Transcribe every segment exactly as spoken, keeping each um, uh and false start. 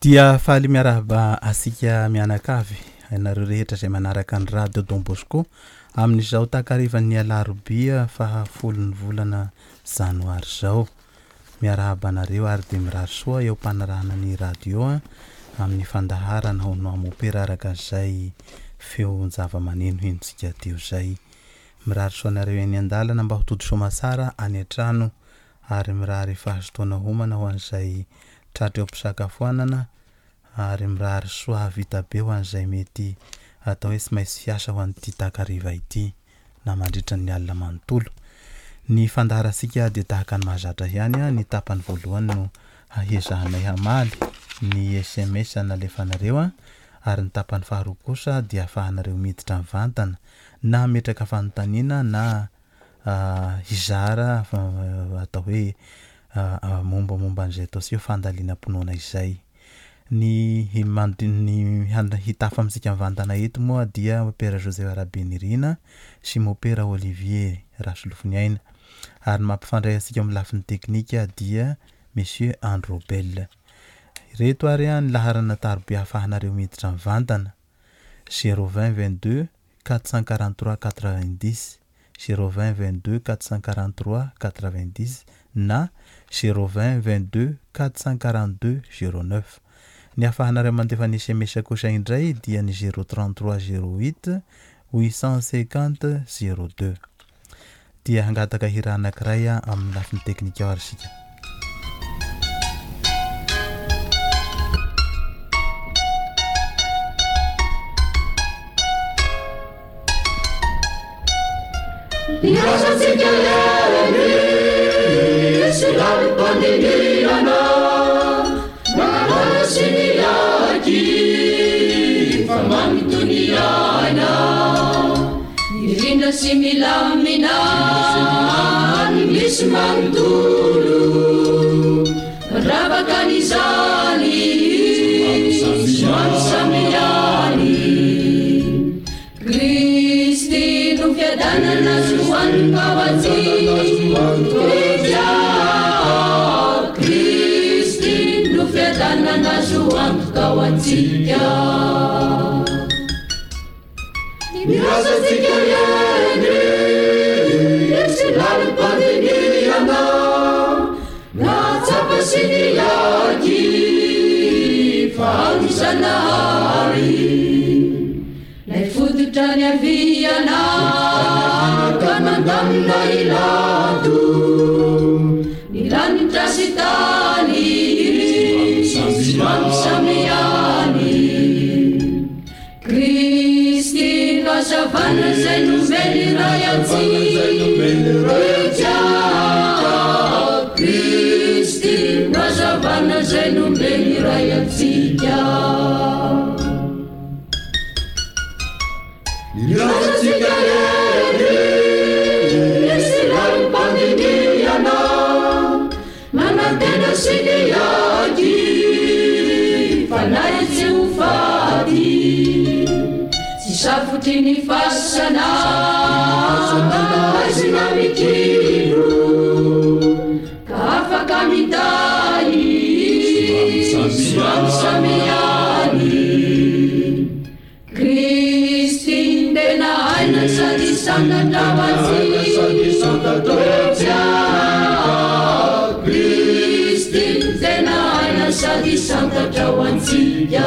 Dia faly miarahaba asika mianakavy anareo rehetra izay manaraka ny radio Don Bosco amin'izao takarivan'ny alarobia fahafolo ny volana janoary zao. Miarahaba anareo ary dia mirary soa eo mpanarahana ny radio amin'ny fandaharana ho nomopera araka izay feo zava-maneno hentsika teo izay. Mirary soa anareo eny an-dalana mba ho todo soa masara any an-trano ary mirary fahazotoana homana ho an'izay tratra eo mpisakafoanana ary mirary soa vita be ho an'izay mety atao hoe tsy maintsy fiasa ho an'ity takariva ity na mandritra ny alina manontolo. Ny fandaharasika dia tahaka ny mahazatra ihany a, ny tapany voalohany no hahezahanay hamaly ny S M S nalefanareo a, ary ny tapany faharoa kosa dia afahanareo miditra mivantana na metraka fanontaniana na uh, hizara uh, atao hoe uh, momba momba an'izay atao sy fandaliana mponoana izay. Ny ny hitafa amintsika mivantana eto moa dia opera José Arabenirina sy opera Olivier Rasolofiniaina ary mampifandray antsika amin'ny lafiny teknika dia Monsieur Andro Bell. Reto ary ny laharana tarobia afahanareo miditra mivantana zéro vingt vingt-deux quatre cent quarante-trois quatre-vingt-dix zéro vingt vingt-deux quatre cent quarante-trois quatre-vingt-dix na zéro vingt vingt-deux quatre cent quarante-deux zéro neuf. Ny afahanareo mandefa ny S M S kosa indray dia ny zéro trente-trois zéro huit huit cent cinquante zéro deux. Dia hangataka hira anankiray amin'ny lafiny teknika ary sika. Miasantsika lehany sy lalim-pandinihana manana sy ny aky fa manotoniana mirindra sy milamina ny misy manontolo ravaka n'izany mampisamihany Kristy no fiadanana zoan'ny kawatsika Kristy no fiadanana zoan'ny kawatsika miasantsika lehany sy lalim-pandinihana natsapa sy ny aky fa an'izanahary lay fototra ny aviana ka nandamina ilato nilanitra sy tany mampisamihany Kristy no azavana zay nomely ray atsika Kristy no azavana zay nomely ray atsika miasantsika lehany sy lalim-pandinihana manantena sy ny aky fanahy tsy ho faty tsy safotry ny fasana aizina mikiro ka afaka mitay mampisamihany Kristy ndena aina sady santatra vatsika Kristy ndena aina sady santatra vatsika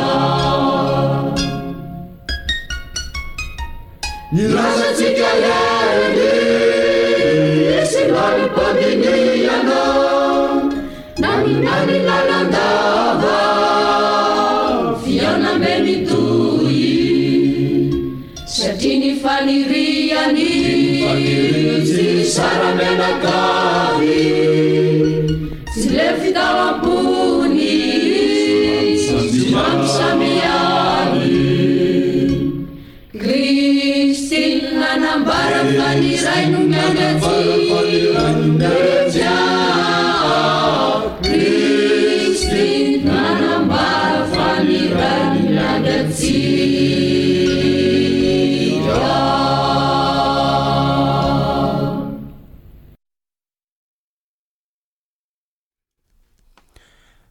miasantsika lehany sy lalim-pandinihana na minany lalandava fianambe mitohy satria ny faniriany tsy sara menakavy tsy le fitao ambony mampisamihany Kristy nanambara faniray no miangatsika Kristy nanambara faniray no miangatsika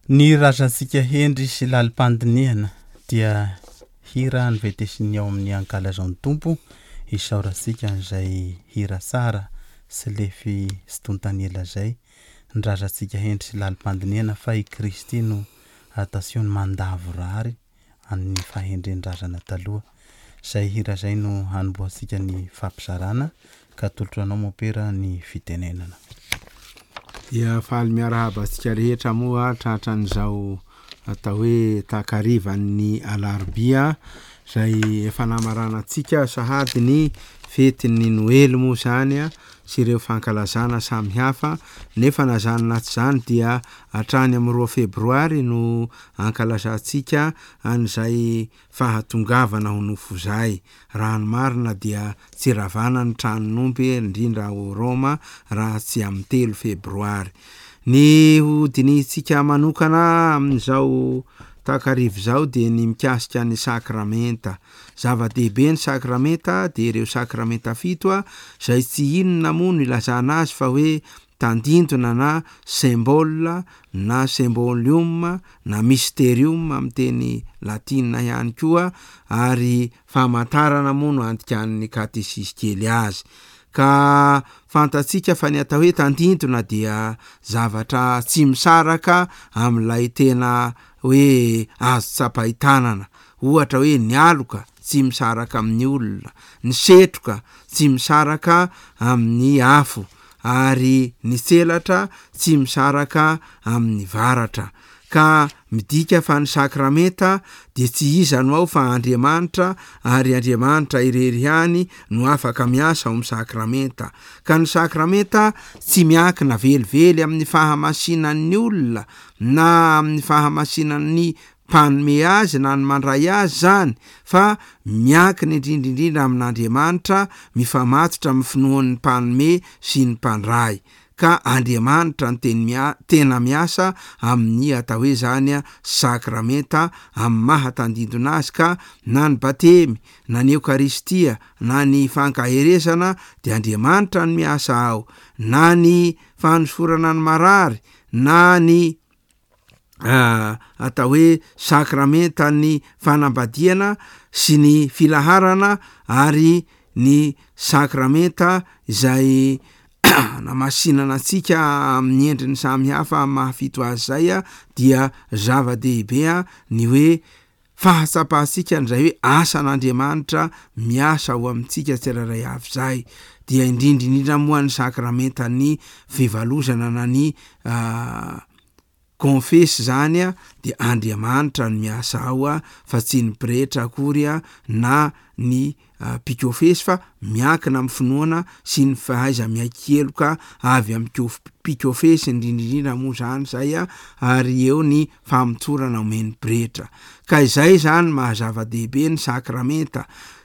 Ny razantsika hendry sy lalim-pandiniana dia hira nyvetesiny ao amin'ny ankalazan'ny tompo isaorantsika an'izay hira sara sy lefy sy tontanela zay ny razantsika hendry sy lalim-pandiniana fa i Kristy no atasiony mandavo rary amin'ny fahendren'ny razana taloha. Zay hira zay no hanomboantsika ny fampizarana ka tolotro anao mopera ny fitenenana. Ya faly miarahaba antsika rehetra moa tratra an'izao atao hoe takarivan'ny alarobia zay efa namarana antsika sahady ny fetin'ny Noely moa zany a sy ireo fankalazana samy hafa nefa nazanona tsy zany dia hatrany amin'ny roa febroary no ankalazantsika an'izay fahatongavana ho nofo zay. Raha ny marina dia tsy ravana ny tranon'omby indrindra ho Roma raha tsy amin'ny telo febroary. Ny hodinitsika manokana amin'izao takarivo zao dia ny mikasika ny sakramenta. Zava-dehibe ny sakramenta dia ireo sakramenta fito a zay tsy inona moa no ilazana azy fa hoe tandintona na symbole na symbolium na mysterium amin'ny teny latina ihany koa ary famantarana moa no antikan'ny katesistkely azy. Ka fantatsika fa ny atao hoe tandintona dia zavatra tsy misaraka amin'ilay tena hoe azo tsapahitanana. Ohatra hoe ny aloka tsy misaraka amin'ny olona, ny setroka tsy misaraka amin'ny afo ary ny selatra tsy misaraka amin'ny varatra. Ka midika fa ny sakramenta dia tsy izano ao fa Andriamanitra ary Andriamanitra irery ihany no afaka miasa ao amin'ny sakramenta. Ka ny sakramenta tsy miankina velively amin'ny fahamasinan'ny olona na amin'ny fahamasinan'ny mpanome azy na ny mandray azy zany fa miankina indrindrindrindra amin'Andriamanitra mifamatotra amin'ny finoan'ny mpanome sy ny mpandray. Ka Andriamanitra ny tena, tena miasa amin'ny atao hoe zany sakramenta amin'ny mahatandindona azy. Ka na ny batemy na ny eukaristia na ny fankaherezana dia Andriamanitra ny miasa ao, na ny fanosorana ny marary na ny Uh, atao hoe sakramenta ny fanambadiana sy ny filaharana ary ny sakramenta izay namasinana antsika amin'ny endriny samy hafa mahafito azy zay a dia zava-dehibe ny hoe fahatsapahantsika n'izay hoe asan'Andriamanitra miasa ao amintsika tsiraray avy zay. Dia indrindrindrindra moa ny sakramenta ny fivalozana na ny uh, confesse zany a dia Andriamanitra ny miasa ao a fa tsy ny pretra akory a na ny uh, pikofesy fa miankina amin'ny finoana sy ny fahaiza miaikeloka avy amin'ny pikofesy indrindrindrindra moa zany zay a ary eo ny famotsorana omen'ny pretra. Ka izay zany mahazava-dehibe ny sakramenta.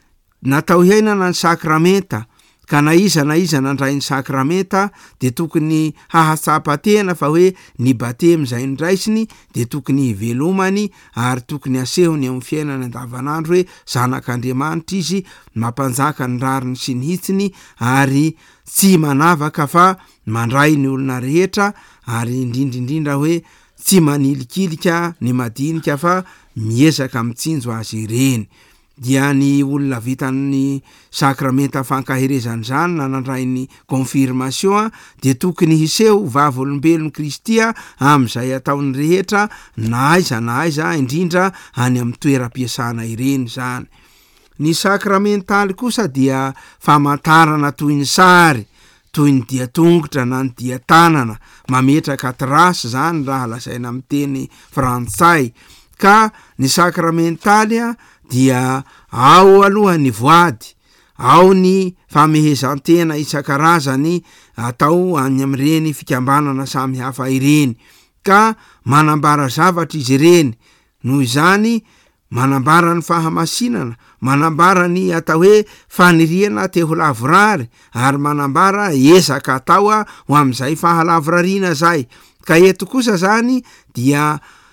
Natao hiainana ny sakramenta ka na iza na iza nandray ny sakramenta dia tokony hahatsapa-tena fa hoe ny batemy zay ndraisiny dia tokony hivelomany ary tokony asehony amin'ny fiainana andavanandro hoe zanak'Andriamanitra izy, mampanjaka ny rariny sy ny hitsiny ary tsy manavaka fa mandray ny olona rehetra ary indrindrindrindra hoe tsy manilikilika ny madinika fa miezaka mitsinjo azy ireny. Dia ny olona vitan'ny sakramenta fankaherezana zany na nandray ny confirmation dia tokony hiseho vavolombelon'i Kristy amin'izay ataony rehetra na aiza na aiza indrindra any amin'ny toeram-piasana ireny zany. Ny sakramentaly kosa dia famantarana toy ny sary, toy ny dia tongotra na ny dia tanana, mametraka trasy zany raha lazaina amin'ny teny frantsay. Ka ny sakramentaly dia ao aloha ny voady, ao ny famehezantena isan-karazany atao any amin'ireny fikambanana samy hafa ireny. Ka manambara zavatra izy ireny, noho izany manambara ny fahamasinana, manambara ny atao hoe faniriana te ho lavorary ary manambara ezaka atao ho amin'izay fahalavorariana zay. Ka eto kosa zany dia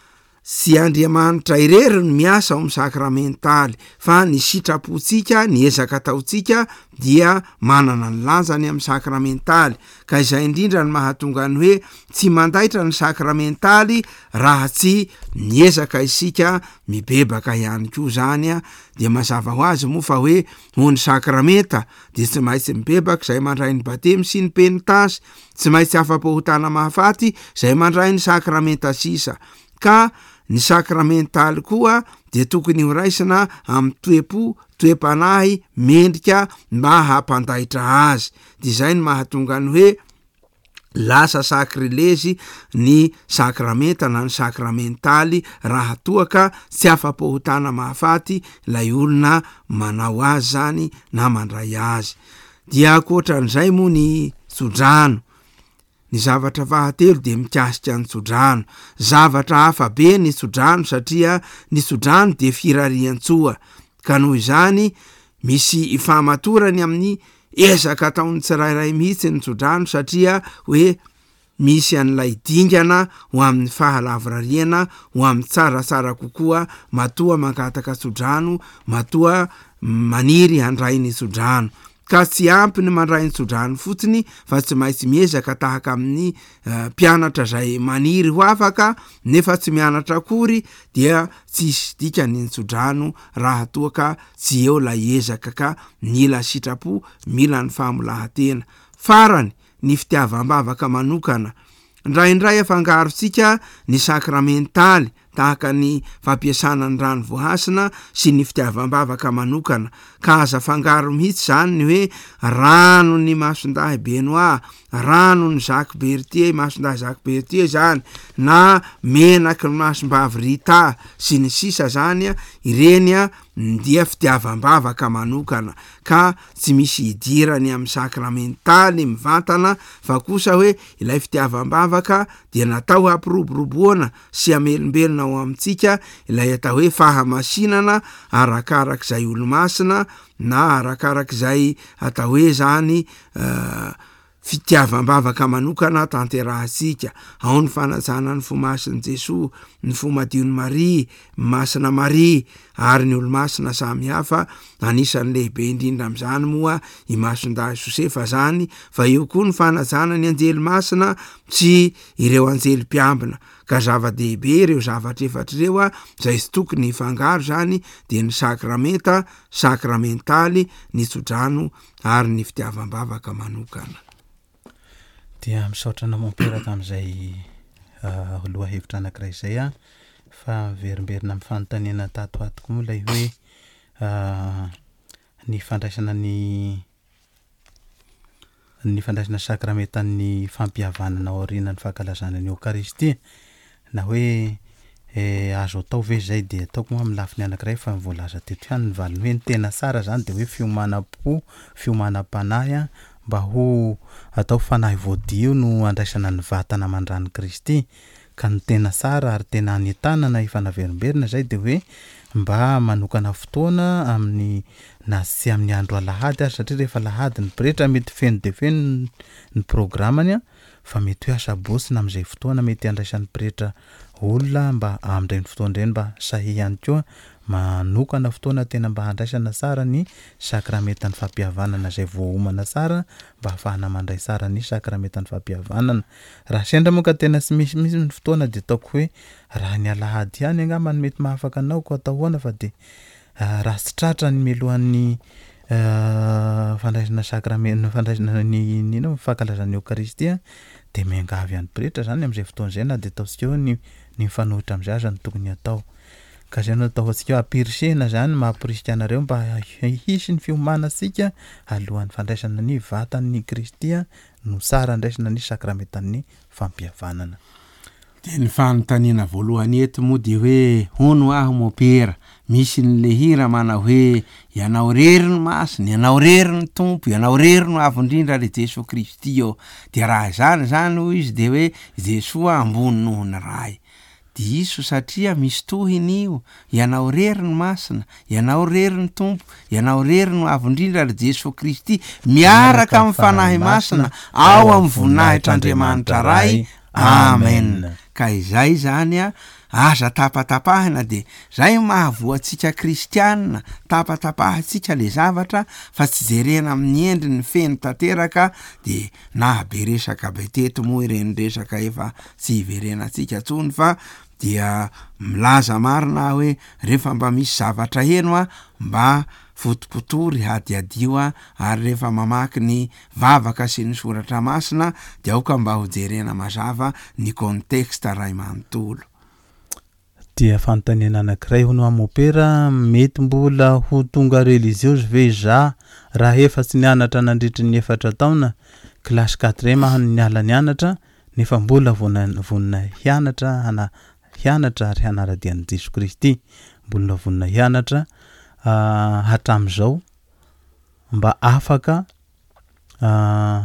sy Andriamanitra irery no miasa ao amin'ny sakramentaly fa ny sitrapontsika ny ezaka ataontsika dia manana ny lanjany amin'ny sakramentaly ka izay indrindra ny mahatonga ny hoe tsy mandaitra ny sakramentaly raha tsy miezaka isika mibebaka ihany koa zany a dia mazava ho azy moa fa hoe ho ny sakramenta dia tsy maintsy mibebaka izay mandray ny batemy sy ny penitensy tsy maintsy afa-pohotana mahafaty izay mandray ny sakramenta sisa ka ny sakramentaly koa dia tokony ho raisina amin'ny toepo toepanahy mendrika mba hampandaitra azy dia izay ny mahatonga ny hoe lasa sakrilezy ny sakramenta na ny sakramentaly raha toa ka tsy afa-pohotana mahafaty ilay olona manao azy zany na mandray azy dia ankoatran'izay moa ny tsodrano ny zavatra fahatelo dia mikasika ny tsodrano zavatra hafa be ny tsodrano satria ny tsodrano dia firarian-tsoa ka noho izany misy ifamatorany amin'ny ezaka ataon'ny tsirairay mihitsy ny tsodrano satria hoe misy an'ilay dingana ho amin'ny fahalavrariana ho amin'ny tsaratsara kokoa matoa mankataka tsodrano matoa maniry handray ny tsodrano ka tsy ampy ny mandray ny tsodrano fotsiny fa tsy maintsy miezaka tahaka amin'ny uh, mpianatra zay maniry ho afaka nefa tsy mianatra akory dia tsisy dikany ny tsodrano raha toa ka tsy eo la ezaka ka mila sitrapo mila ny famolahatena farany ny fitiavam-bavaka manokana indraindray afangarotsika ny sakramentaly tahaka ny fampiasana ny rano voasina sy ny fitiavam-bavaka manokana ka aza fangaro mihitsy zany ny hoe rano ny masondahy Benoit rano ny Jacques Bertier masondahy Jacques Bertier zany na menaky ny masombavy Rita sy ny sisa zany ireny a dia fitiavam-bavaka manokana ka tsy misy idirany amin'ny sakramentaly mivantana fa kosa hoe ilay fitiavam-bavaka dia natao hampiroboroboana sy amelombelona ao amintsika ilay atao hoe fahamasinana arakarak'izay olo-masina na arakarak'izay atao hoe zany uh, fitiavam-bavaka manokana tanterahantsika ao ny fanajana ny fomasin'i Jesoa ny fomadiony Maria masina Maria ary ny olo-masina samy hafa anisan'ny lehibe indrindra amin'izany moa i masondahy Josefa zany fa eo koa ny fanajana ny anjely masina sy ireo anjely mpiambina ka zava-dehibe ireo zavatra efatra ireo a izay sy tokony hifangaro zany dia ny sakramenta sakramentaly ny tsodrano ary ny fitiavam-bavaka manokana dia misaotra namomperaka amin'izay uh, loha hevitra anankiray izay a fa verimberina amin'ny fanontaniana tato atoko moa ilay hoe uh, ny fandraisana ny ny fandraisana sakramentan'ny fampihavanana ao aorianan'ny fankalazana ny Eukaristia na hoe eh, azo atao ve zay dia ataoko moa amin'ny lafiny anankiray fa voalaza teto ihany ny valiny hoe ny tena sara zany dia hoe fiomanam-po fiomanam-panahy a mba ho atao fanahy voadio no andraisana ny vatana mandran'ny Kristy ka ny tena sara ary tena anentanana ifanaverimberina zay dia hoe mba manokana fotoana amin'ny na sy amin'ny andro alahady ary satria rehefa lahady ny pretra mety feno de feno ny programany a fa mety hoe asabosina amin'izay fotoana mety andraisan'ny pretra olona mba amin'ireny fotoana ireny mba sahy ihany koa manokana fotoana tena mba handraisana tsara ny sakramentan'ny fampihavanana izay voahomana tsara mba hafahana mandray tsara ny sakramentan'ny fampihavanana raha sendra moa ka tena tsy misy misy ny fotoana dia ataoko hoe raha ny alahady ihany angamba ny mety mahafaka anao ko atao hoana fa dia uh, raha tsy tratra ny mialohan'ny uh, fandraisana sakramenta fandraisana ny nino fankalazan'ny Eukaristia dia miangavy an'ny pretra zany amin'izay fotoana izay na dia ataontsika hoe ny ny mifanohitra amin'izay aza ny tokony atao ka zay no atao antsika ampirisihana zany mampirisika anareo mba hisy ny fiomanantsika alohan'ny fandraisana ny vatan'ny Kristia no tsara andraisana ny sakramentan'ny fampihavanana. Dia ny fanontaniana voalohany eto moa dia hoe hono aho mopera misy ny le hira manao hoe ianao rery ny masina ianao rery ny tompo ianao rery no avo indrindra le Jesosy Kristy eo dia raha zany zany hoy izy dia hoe Jesosy ambony noho ny ray diso satria misy tohiny io ianao rery ny masina ianao rery ny tompo ianao rery no avo indrindra le Jesosy Kristy miaraka amin'ny fanahy masina ao amin'ny voninahitr' Andriamanitra ray amen ka izay zany a aza tapatapahina de zay mahavoatsika kristianina tapatapahatsika le zavatra fa tsy jerena amin'ny endri ny feno tanteraka de na be resaka be teto moa ireny resaka efa tsy iverenatsika tsony fa dia milaza marina hoe rehefa mba misy zavatra heno a mba fotopotory hadiadio a ary rehefa mamaky ny vavaka sy ny soratra masina de aoka mba ho jerena mazava ny contexte ray manontolo. Dia fanontaniana anankiray hono amopera mety mbola ho tonga religieuse ve za raha efa tsy nianatra nandritry ny efatra taona classe quatrième niala nianatra nefa mbola vona vona hianatra ana hianatra ary hanaradian'i Jesu Kristy mbola vona hianatra uh, hatram'izao mba afaka uh,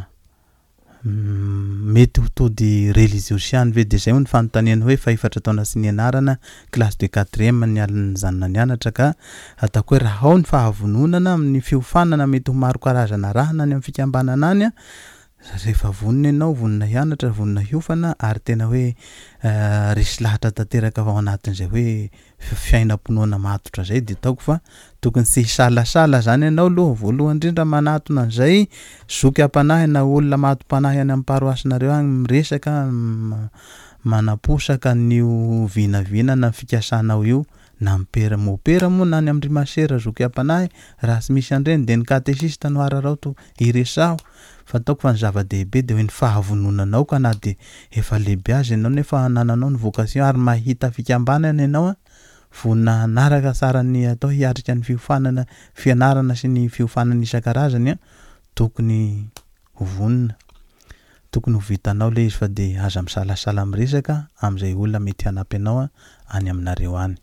mety ho tody religiosiany ve de zay ny fanontaniana hoe fa efatra taona sy nianarana classe de quatrième nialany zanona nianatra ka ataoko hoe raha ao ny fahavononana amin'ny fiofanana mety ho maro karazana raha nany amin'ny fikambanana any a rehefa vonona ianao vonona hianatra vonona hiofana ary tena hoe uh, resy lahatra tanteraka ao anatin'izay hoe fiainam-ponoana matotra zay de taoko fa tokony tsy hisalasala zany ianao aloha voalohany indrindra manatona an'izay zoky ampanahy na olona matom-panahy any amin'ny paroasinareo agny miresaka manaposaka nio vinavinana fikasanao io na mipera mopera moa nany amin'ny rimasera zoky ampanahy raha tsy misy andreny de ny katesista no ararauto iresaho fa taoko fa ny zava-dehibe de hoe ny fahavononanao ka na de efa lehibe azy ianao nefa nananao ny vocation ary mahita fikambanana ianao a vonina naraka tsara ny atao hiatrika ny fiofanana fianarana sy ny fiofanana isan-karazany a tokony ho vonina tokony ho vitanao le izy fa de aza misalasala miresaka am'izay olona mety hanampy anao a any aminareo any.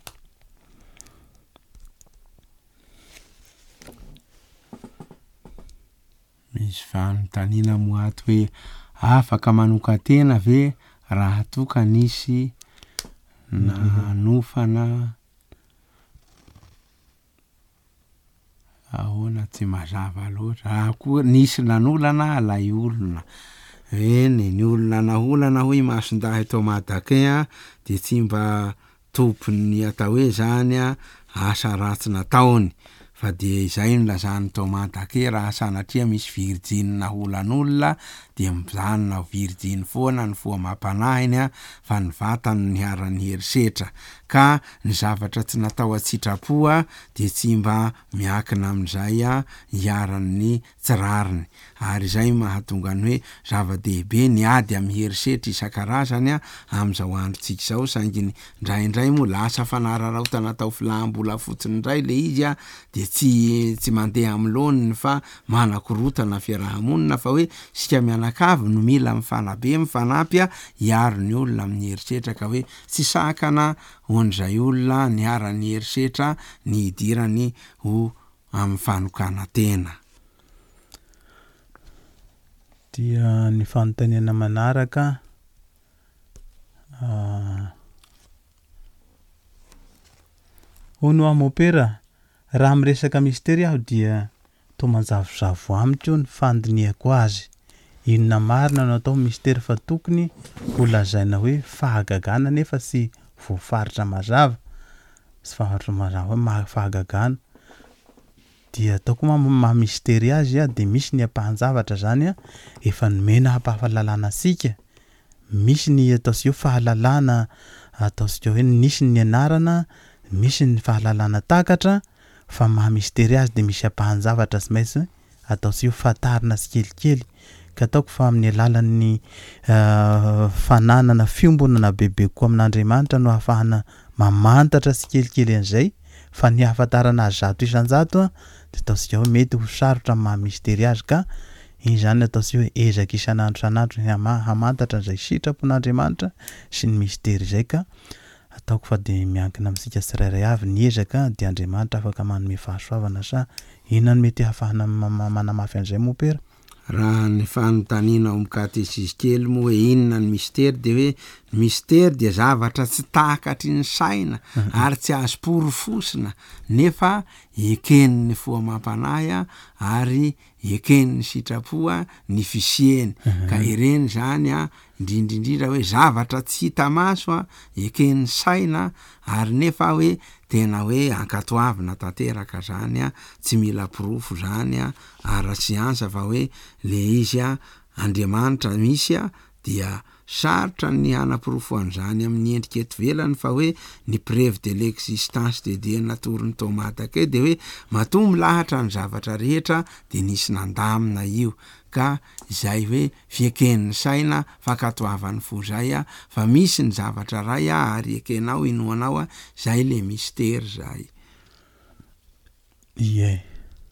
Misy fanontaniana moato hoe afaka manoka tena ve raha toka nisy nanofana ahoana tsy mazava loatra raha koa nisy nanolana alay olona eny ny olona naholana hoe mason-dahy tao Madagain de tsy mba tompony atao hoe zany a asa ratsy nataony fa de izay no lazany tao Madagain raha sanatria misy virgine naholan'olona de mizanona virgine foana ny foa mampanahiny a fa ny vatany ny harany herisetra ka ny zavatra tsy natao atsitrapoa de tsy mba miakina amin'izay a hiaran'ny tsirariny ary izay mahatonga ny hoe zava-dehibe ny ady amin'ny herisetra isan-karazany a am'izao androtsika izao sainginy ndraindray moa lasa fanararaota natao filambola fotsiny indray le izy a de tsy tsy mandeha amin'ny loniny fa manakorotana fiarahamonina fa hoe sika mianakavy no mila mifanabe mifanampy a hiaro ny olona amin'ny herisetra ka hoe tsy sakana on'izay olona ny haran'ny herisetra ny idirany ho amin'ny fanokana tena. Dia ny fanontaniana manaraka uh, hono amopera raha miresaka misteri aho dia to manjavozavo amiko ny fandiniako azy inona marina no atao misteri fa tokony ho lazaina hoe fahagagana nefa tsy voafaritra mazava sy faharitra mazava hoe fahagagana dia ataoko ma misteri azy a de misy ny ampahanjavatra zany a efa nomena hampahalalana asika misy ny ataosika fahalalana ataosika hoe nisy ny anarana misy ny fahalalana takatra fa maha misteri azy de misy ampahanjavatra sy maintsy ataosika fatarina sy kelikely ka ataoko fa amin'ny alalan'ny uh, fananana fiombonana bebe koa amin'Andriamanitra no ahafahana mamantatra sy kelikely an'izay fa ny hahafantarana azy zato isan-jato a de ataosika hoe mety ho sarotra maha misteri azy ka iny zany ataosika hoe ezaka isan'andro isan'andro hamantatra an'izay sitrapon'Andriamanitra sy ny misteri zay ka ataoko fa de miankina amintsika tsirairay avy ny ezaka de Andriamanitra afaka manome fahasoavana sa inona no mety ahafahana manamafy an'izay mopera. Raha ny fanontaniana ao mikatesisy kely moa hoe inona ny misteri de hoe misteri dia zavatra tsy takatry ny saina ary tsy azo porofosina nefa eken'ny foa mampanahy a ary eken'ny sitrapoa ny fisieny ka ireny zany a indrindraindrindra hoe zavatra tsy hita maso a eken'ny saina ary nefa hoe tena hoe ankatoavina tanteraka zany a tsy mila pirofo zany a ara-siansa fa hoe le izy a Andriamanitra misy a dia sarotra ny anapirofo an'izany amin'ny endrika eto velany fa hoe ny preuve de l'existence de Dieu natorin'ny tomate ake de hoe matoa milahatra ny zavatra rehetra de nisy nandamina io ka izay hoe fieken'ny saina fankatoavany fo zay a fa misy ny zavatra ray a ary ekenao inoanao a zay le mystère zay. Ie.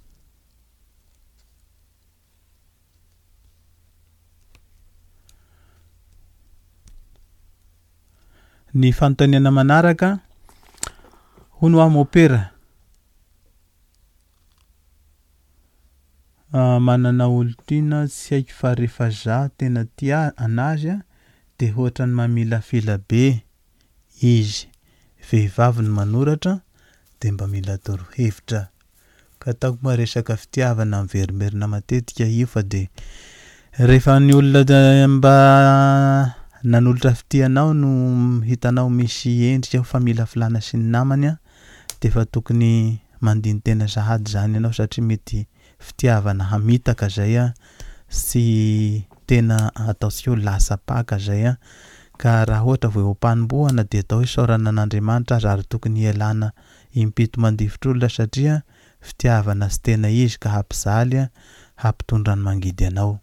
Ny fanontaniana manaraka hono aho mopera uh, manana olo-tiana tsy haiko fa rehefa za tena tia anazy a de ohatra ny mamila fila be izy vehivavy ny manoratra de mba mila torohevitra ka ataoko mba resaka fitiavana miverimerina matetika io fa de rehefa ny olona mba nanolotra fitianao no hitanao misy endrika fa mila filana sy ny namany a de fa tokony mandiny tena sahady zany ianao satria mety fitiavana hamitaka zay a sy tena atao sy ho lasa paka zay a ka raha ohatra vao opanim-boana de atao hoe saorana an'Andriamanitra azy ary tokony ialana impito mandifotr'olona satria fitiavana sy tena izy ka hampizaly a hampitondra ny mangidy anao.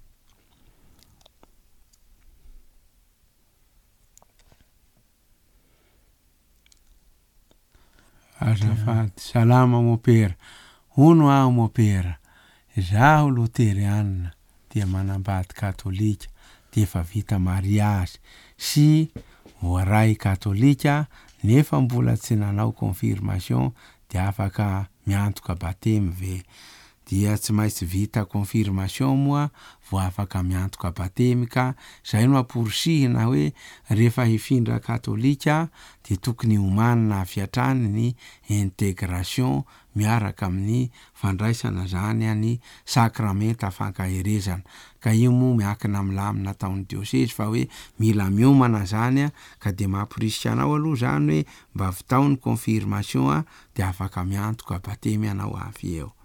Azafady, salama mopera. Hono aho mopera. Zaho luteriana dia manambady katolika dia efa vita mariage sy voaray katolika nefa mbola tsy nanao confirmation dia afaka miantoka batemy ve dia tsy maintsy vita confirmation moa vo afaka miantoka batemy ka zay no aporsihina hoe rehefa hifindra katolika de tokony homanina afiatrany ny intégration miaraka amin'ny fandraisana zany any sakramenta fankaherezana ka io mo miakina milamina taon'ny diocese fa hoe mila miomana zany a ka de mampirisika anao aloha zany hoe mba vitaony confirmation a de afaka miantoka batemy anao avy eo.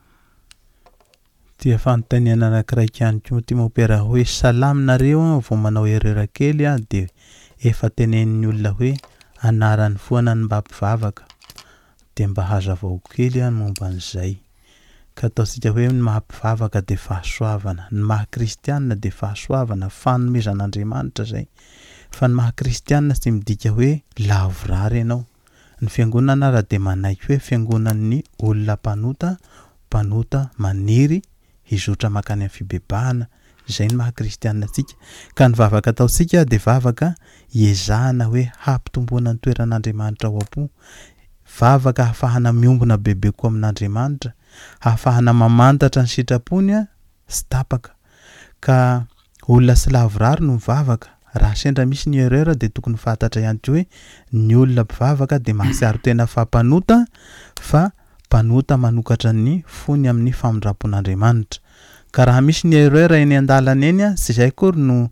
Dia fanontaniana anankiray ihany koa ty mopera hoe salaminareo vao manao erreur kely a de efa tenenin'ny olona hoe anaran'ny foana ny mba hampivavaka de mba hazavao kely a momba an'izay ka ataosika hoe ny mahampivavaka de fahasoavana ny maha-kristianina de fahasoavana fanomezan'Andriamanitra zay fa ny maha-kristianina sy midika hoe lavorary ianao ny fiangonana raha de manaiky hoe fiangonan'ny olona mpanota mpanota maniry hizotra makany amin'ny fibebahana zay ny maha-kristianina tsika ka ny vavaka ataosika de vavaka iezahana hoe hampitomboana ny toeran'Andriamanitra ao am-po vavaka hahafahana miombona bebe koa amin'Andriamanitra hahafahana mamantatra ny sitrapony a sy tapaka ka olona sy lavorary no mivavaka raha sendra misy ny erreur de tokony fantatra ihany koa hoe ny olona mpivavaka de mahasiaro tena fampanota fa mpanota manokatra ny fony amin'ny famondrapon'Andriamanitra ka raha misy ny erreur eny an-dalana eny a sy zay kory no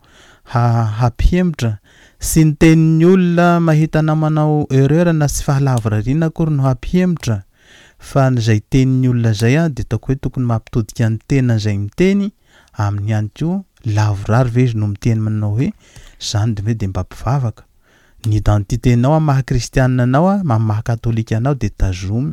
hampihemitra sy ny tenin'ny olona mahita namanao erreur na sy fahalavorariana kory no hampihemitra fa zay tenin'ny olona zay a de taoko hoe tokony mampitodika ny tena zay miteny amin'ny ihany koa lavorary ve izy no miteny manao hoe zany de hoe de mba mpivavaka ny identiténao a maha-kristianina anao a maha-katolika anao de tazomy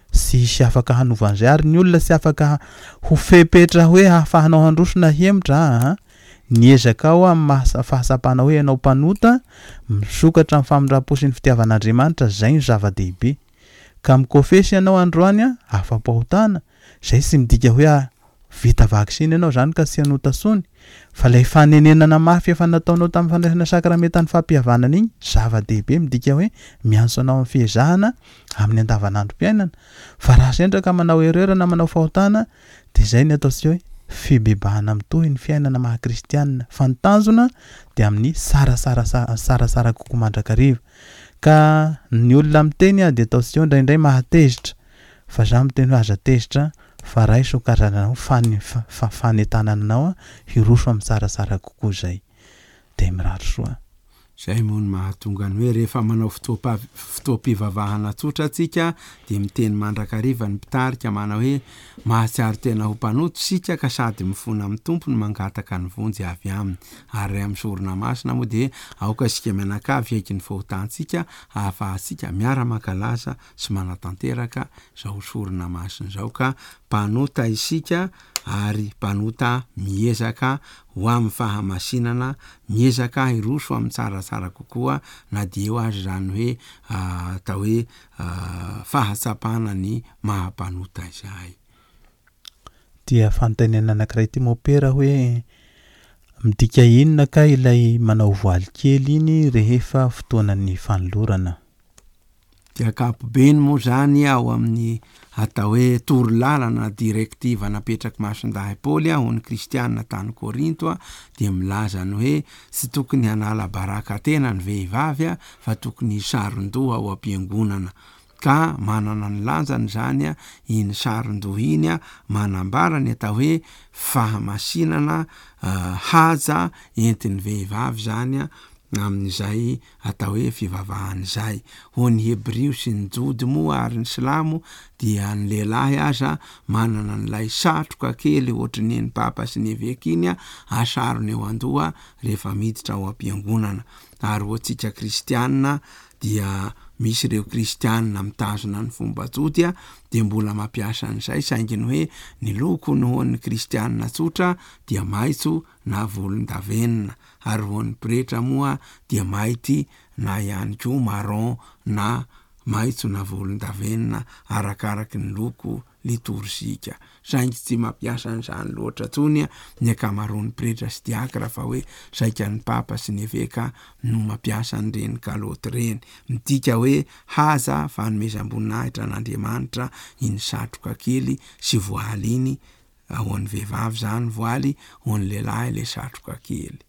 sy sy afaka hanovan'izay ary ny olona sy afaka ho fepetra hoe hahafahanao handrosona hemitra a niezaka ao amin'ny fahasapana hoe ianao mpanota misokatra amin'ny famondram-po sy ny fitiavan'Andriamanitra zay ny zava-dehibe ka mikofesy ianao androany a afa-pahotana zay sy midika hoe vita vaksiny ianao zany ka sy hanota sony fa lay fanenenana mafy efa nataonao tamin'ny fandraisana sakramenta ny fampihavanana igny zava-dehibe midika hoe miantso anao amin'ny fiezahana amin'ny andavanandrom-piainana fa raha sendra ka manao erreur na manao fahotana de zay ny ataontsika hoe fibebahana mitohy ny fiainana maha-kristianina fa ny tanjona de amin'ny sarasara sarasara kokoa mandrakariva ka ny olona miteny a de ataontsika hoe indraindray mahatezitra fa za miteny hoe aza tezitra fa ray sokaranao fany fanetanana anao a hiroso amin'ny sarasara kokoa zay de mirary soa. Zay moa ny mahatonga ny hoe rehefa manao fotoam-pa- fotoam-pivavahana tsotra atsika de miteny mandrakariva ny mpitarika manao hoe mahatsiaro tena ho mpanoto sika ka sady mifona amin'ny tompony mangataka ny vonjy avy aminy. Ary amin'ny sorona masina moa de aoka sika mianakavy eky ny fahotantsika ahafahantsika miara-mankalaza sy manatanteraka zao sorona masina zao ka mpanota isika ary mpanota miezaka ho amin'ny fahamasinana, miezaka hiroso amin'ny tsaratsara kokoa na dia eo azy zany hoe atao hoe fahatsapana ny mahampanota izay. Dia fanontaniana anankiray ty mopera hoe midika inona ka ilay manao voaly kely iny rehefa fotoanan'ny fanolorana? Dia kapobeny moa zany ao amin'ny atao hoe torolalana direktiva napetraky Masindahy Paoly ho ny kristianina tany Korinto dia milaza ny hoe tsy tokony hanala baraka tena ny vehivavy fa tokony saron-doha ao am-piangonana. Ka manana ny lanjany zany iny saron-doha iny manambara ny atao hoe fahamasinana uh, haja entin'ny vehivavy zany amin'izay atao hoe fivavahana izay. Ho ny Hebrio sy ny Jody moa ary ny Silamo dia ny lehilahy aza manana n'ilay satroka kely ohatrin'ny ny papa sy ny évêque iny asarony eo an-doha rehefa miditra ao am-piangonana. Ary hoantsika kristianina dia misy ireo kristianina mitazona ny fomba jody dia mbola mampiasa an'izay saingy ny hoe ny loko ny hoan'ny kristianina tsotra dia maitso na volondavenona ary hoan'ny pretra moa dia maity na ihany koa marron na maitso na volondavenona arakaraky ny loko liturgika. Saingy tsy mampiasa an'izany loatra tsony ny akamaroan'ny pretra sy diakra fa hoe saika ny papa sy ny évêque no mampiasa an'ireny kaloty reny. Midika hoe haza fanomezam-boninahitra n'Andriamanitra iny satroka kely sy voaly iny ho an'ny vehivavy zany voaly, ho an'ny lehilahy le satroka kely.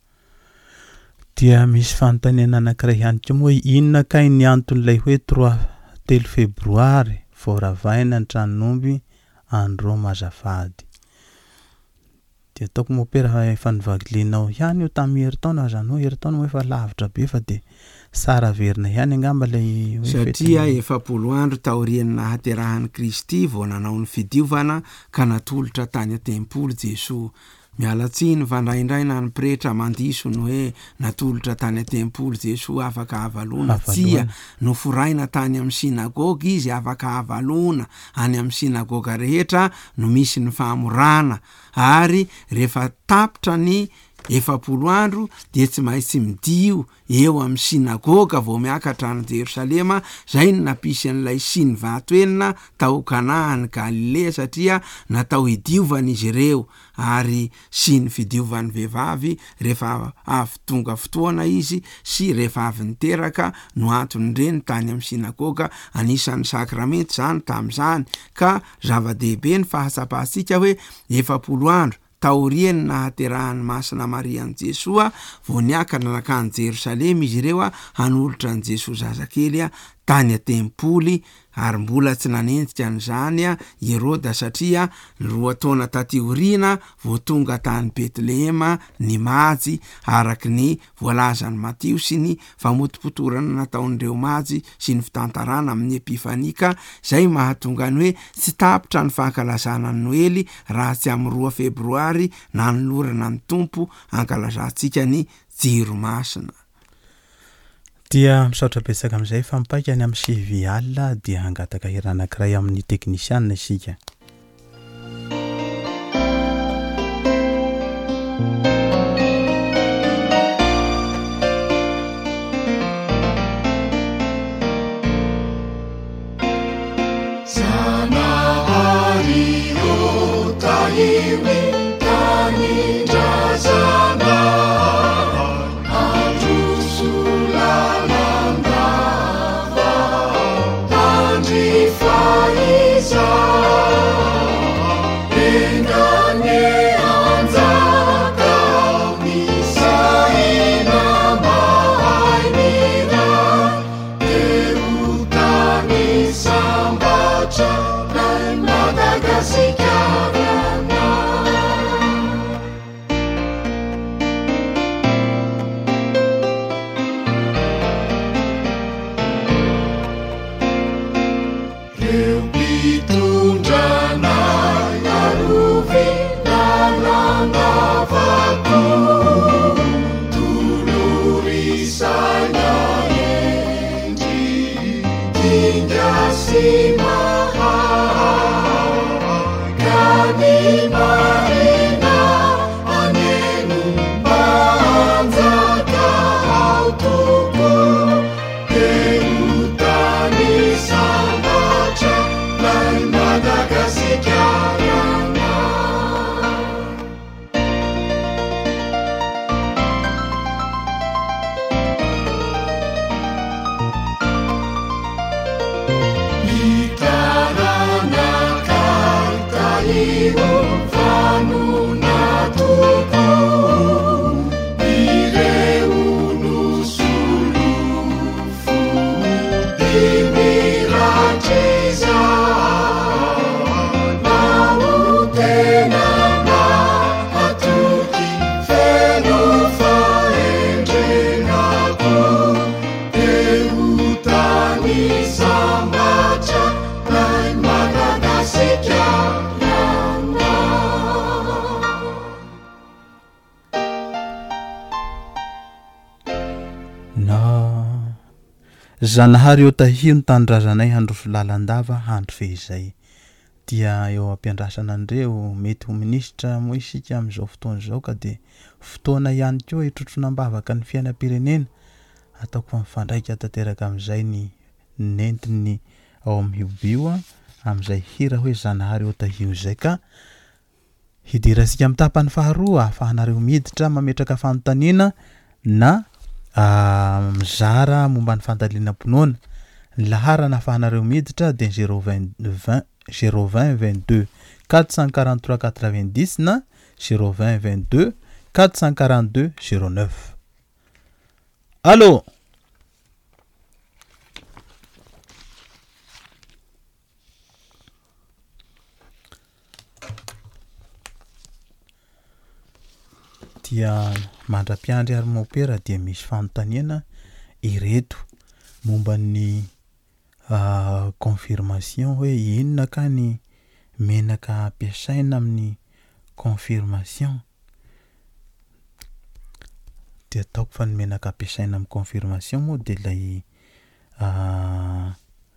Dia misy fanontaniana anankiray ihany koa moa inona ka ny anton'ilay hoe trois telo febroary voaravaina ny tranomby andro mazafady. Dia ataoko mopera efa nivagilinao ihany io tamin'ny herintaona zany hoe herintaona moa efa lavitra be fa de sara verina ihany angamba lay satria efapolo andro taorian'ny nahaterahan'i Kristy vao nanao ny fidiovana ka natolotra tany an-tempoly Jesoa. Mialatsiny vandraindraina ny pretra mandiso ny hoe natolotra tany an-tempoly Jesoa afaka havalona. Tsia no foraina tany amin'ny sinagoga izy afaka havalona any amin'ny sinagoga rehetra no misy ny famorana. Ary rehefa tapitra ny efapolo andro dia tsy maintsy midio eo amin'ny sinagoga vao miakatra any Jerosalema. Zay ny napisy an'ilay siny vatoenina tao Kana any Galilea satria natao hidiovana izy ireo. Ary siny fidiovan'ny vehivavy rehefa avy tonga fotoana izy sy rehefa avy niteraka no antony ireny tany amin'ny sinagoga. Anisan'ny sakramento zany tamin'izany ka zava-dehibe ny fahasapahatsika hoe efapolo andro taoriany nahaterahan'ny masina Maria an' Jesoa vao niakatra nakany Jerosalema izy ireo hanolotra an' Jesoa zazakely tany an-tempoly. Ary mbola tsy nanenjika an'izany Heroda satria roa taona taty aoriana vao tonga tany Betlehema ny majy araky ny voalazan'ny Matio sy ny famotipotorana nataon'ireo majy sy ny fitantarana amin'ny epifanika. Zay mahatonga ny hoe tsy tapitra ny fankalazana ny Noely raha tsy amin'ny roa febroary na ny lorana ny tompo ankalazantsika ny jiro masina. Dia misaotra betsaka amin'izay fampaika any amin'ny sivy alina dia hangataka hira anankiray amin'ny teknisianina isika. Itundrana arovy lalangavako tolorisana endry dinga sy mahagany marina aneno manjaka ao toko teutany sambatra lai Madagasikarana itarana kaitaio vanona toko ireuno solofo dimiratriza nao tenana atoky feno faendrenako teutany sambatra lai Madagasikarana na zanahary eo tahio ny tanindrazanay handroso lalandava handro fehizay dia eo ampiandrasana andreo mety ho minisitra moa isika amin'izao fotoana izao ka de fotoana ihany koa hitrotrona-bavaka ny fiainam-pirenena ataoko fa mifandraika tanteraka amin'izay ny nentiny ao amin'ny hiobio amin'izay hira hoe zanahary eo tahio izay ka hidirasika amin'ny tapany faharoa ahafahanareo miditra mametraka fanontaniana na mizara momba ny fandaliana-ponoana ny laharana ahafahanareo miditra de zéro vingt zéro vingt vingt-deux quatre cent quarante-trois quatre-vingt-dix na zéro vingt vingt-deux quatre cent quarante-deux zéro neuf. Allô? Dia mandra-piandry ary maopera dia misy fanontaniana ireto momba ny uh, confirmation hoe inona ka ny menaka ampiasaina amin'ny confirmation dia ataoko fa ny menaka ampiasaina amin'ny confirmation moa dia ilay uh,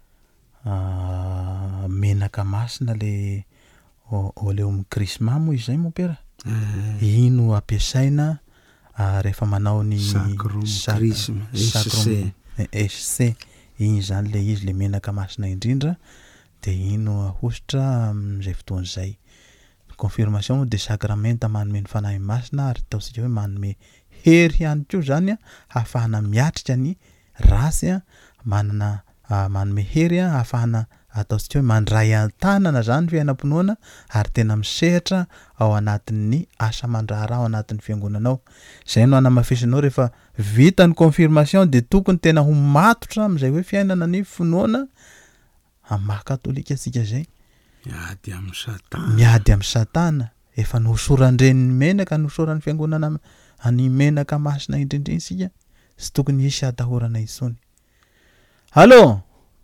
uh, menaka masina le oleum crisma moa izay maopera ino ampiasaina uh, rehefa manao ny sacrum S C iny zany le izy le menaka masina indrindra de ino ahositra amin'izay fotoana izay. Confirmation de sacramenta manome ny fanahy masina ary ataosika hoe manome hery ihany koa zany a ahafahana miatrika ny rasy a manana uh, manome hery a ahafahana ataosika hoe mandray an-tanana zany fiainam-ponoana ary tena misehatra ao anatin'ny asa mandrahara ao anatin'ny fiangonanao. Zay no anamafisonao rehefa vita ny confirmation de tokony tena ho matotra amin'izay hoe fiainana ny fonoana amin'ny maha-katolika asika zay miady amin'ny satana miady amin'ny satana efa nohosorandren'ny menaka nohosoran'ny fiangonana any menaka masina indrindra isika sy tokony hisy atahorana isony. Allô?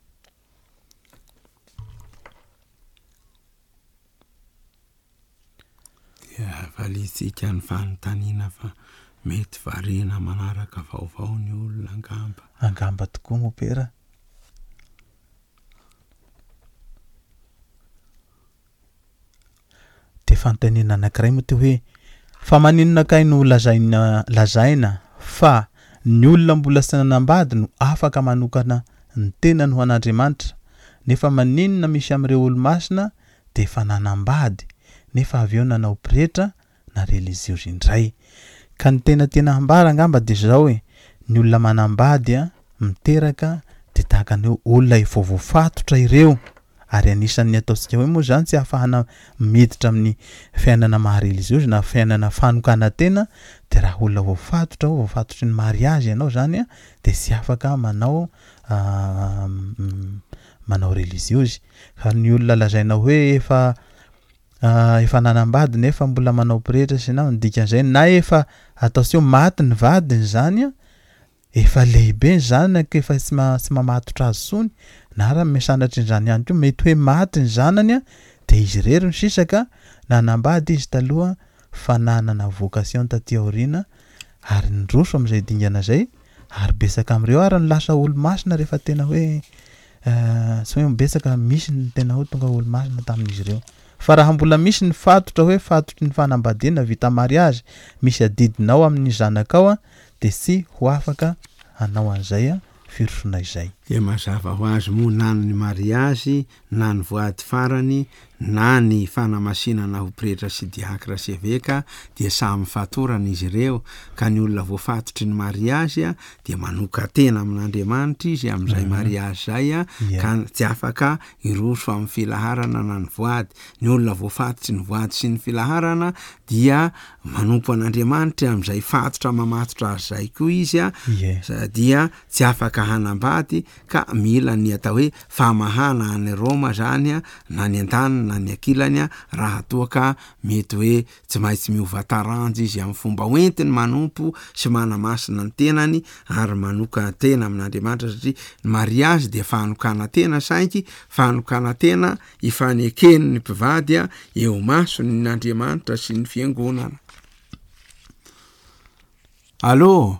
dia valitsika ny fanontaniana fa mety varena manaraka vaovao ny olona angamba angamba tokoa mopera. De fanontaniana anankiray moa teo hoe fa maninona kay no lazaina lazaina fa ny olona mbola sy nanambady no afaka manokana ny tena no an'Andriamanitra nefa maninona misy amin'ireo olo-masina de efa nanambady nefa avy eo nanao pretra na religieuse indray ka ny tena tena hambara angamba de zao hoe ny olona manambady a miteraka de tahaka ny olona efa voafatotra ireo ary anisan'ny ataosika hoe moa zany tsy ahafahana miditra amin'ny fiainana maha-religieuse na fiainana fanokana tena de raha olona voafatotra ho voafatotry ny mariage ianao zany a de sy afaka manao uh, manao religieuse. Ka ny olona lazaina hoe efa uh, efa nanambady nefa mbola manao pretra sy na dikan'izay na efa ataosika hoe maty ny vadiny zany a efa lehibe ny zanaka efa sy ma- sy mamatotra azy sony na raha misanatry ny zany ihany koa mety hoe maty ny zanany a de izy rery ny sisaka nanambady izy taloha fa nanana vocation taty aoriana ary nydroso am'izay dingana zay ary besaka am'ireo ary ny lasa olo-masina rehefa tena hoe uh, sy hoe besaka misy ny tena hoe tonga olo-masina tamin'izy ireo fa raha mbola misy ny fatotra hoe fatotry ny fanambadiana vita mariage misy adidinao amin'ny zanakao a de sy ho afaka hanao an'izay a firosona izay de mazava ho azy moa na ny mariage na ny voady farany na ny fanamasinana ho pretra sy diakra sy eveka dia samy fatorana izy ireo ka ny olona voafatotry ny mariage a dia manoka tena amin'Andriamanitra izy amin'izay Mhm. mariage zay a Yeah. ka tsy afaka iroso amin'ny filaharana na ny voady ny olona voafatotry ny voady sy ny filaharana dia manompo an'Andriamanitra amin'izay fatotra mamatotra azy zay koa izy a Ie. Sa- dia tsy afaka hanambady ka mila ny atao hoe famahana any Roma zany a na ny an-tany na ny akilany a raha toa ka mety hoe tsy maintsy miova taranjo izy amin'ny fomba hoentiny manompo sy manamasina ny tenany ary manoka tena amin'Andriamanitra satria ny mariage dia fanokana tena sainky fanokana tena ifanekeny ny mpivady a eo masony n'Andriamanitra sy ny fiangonana. Allô?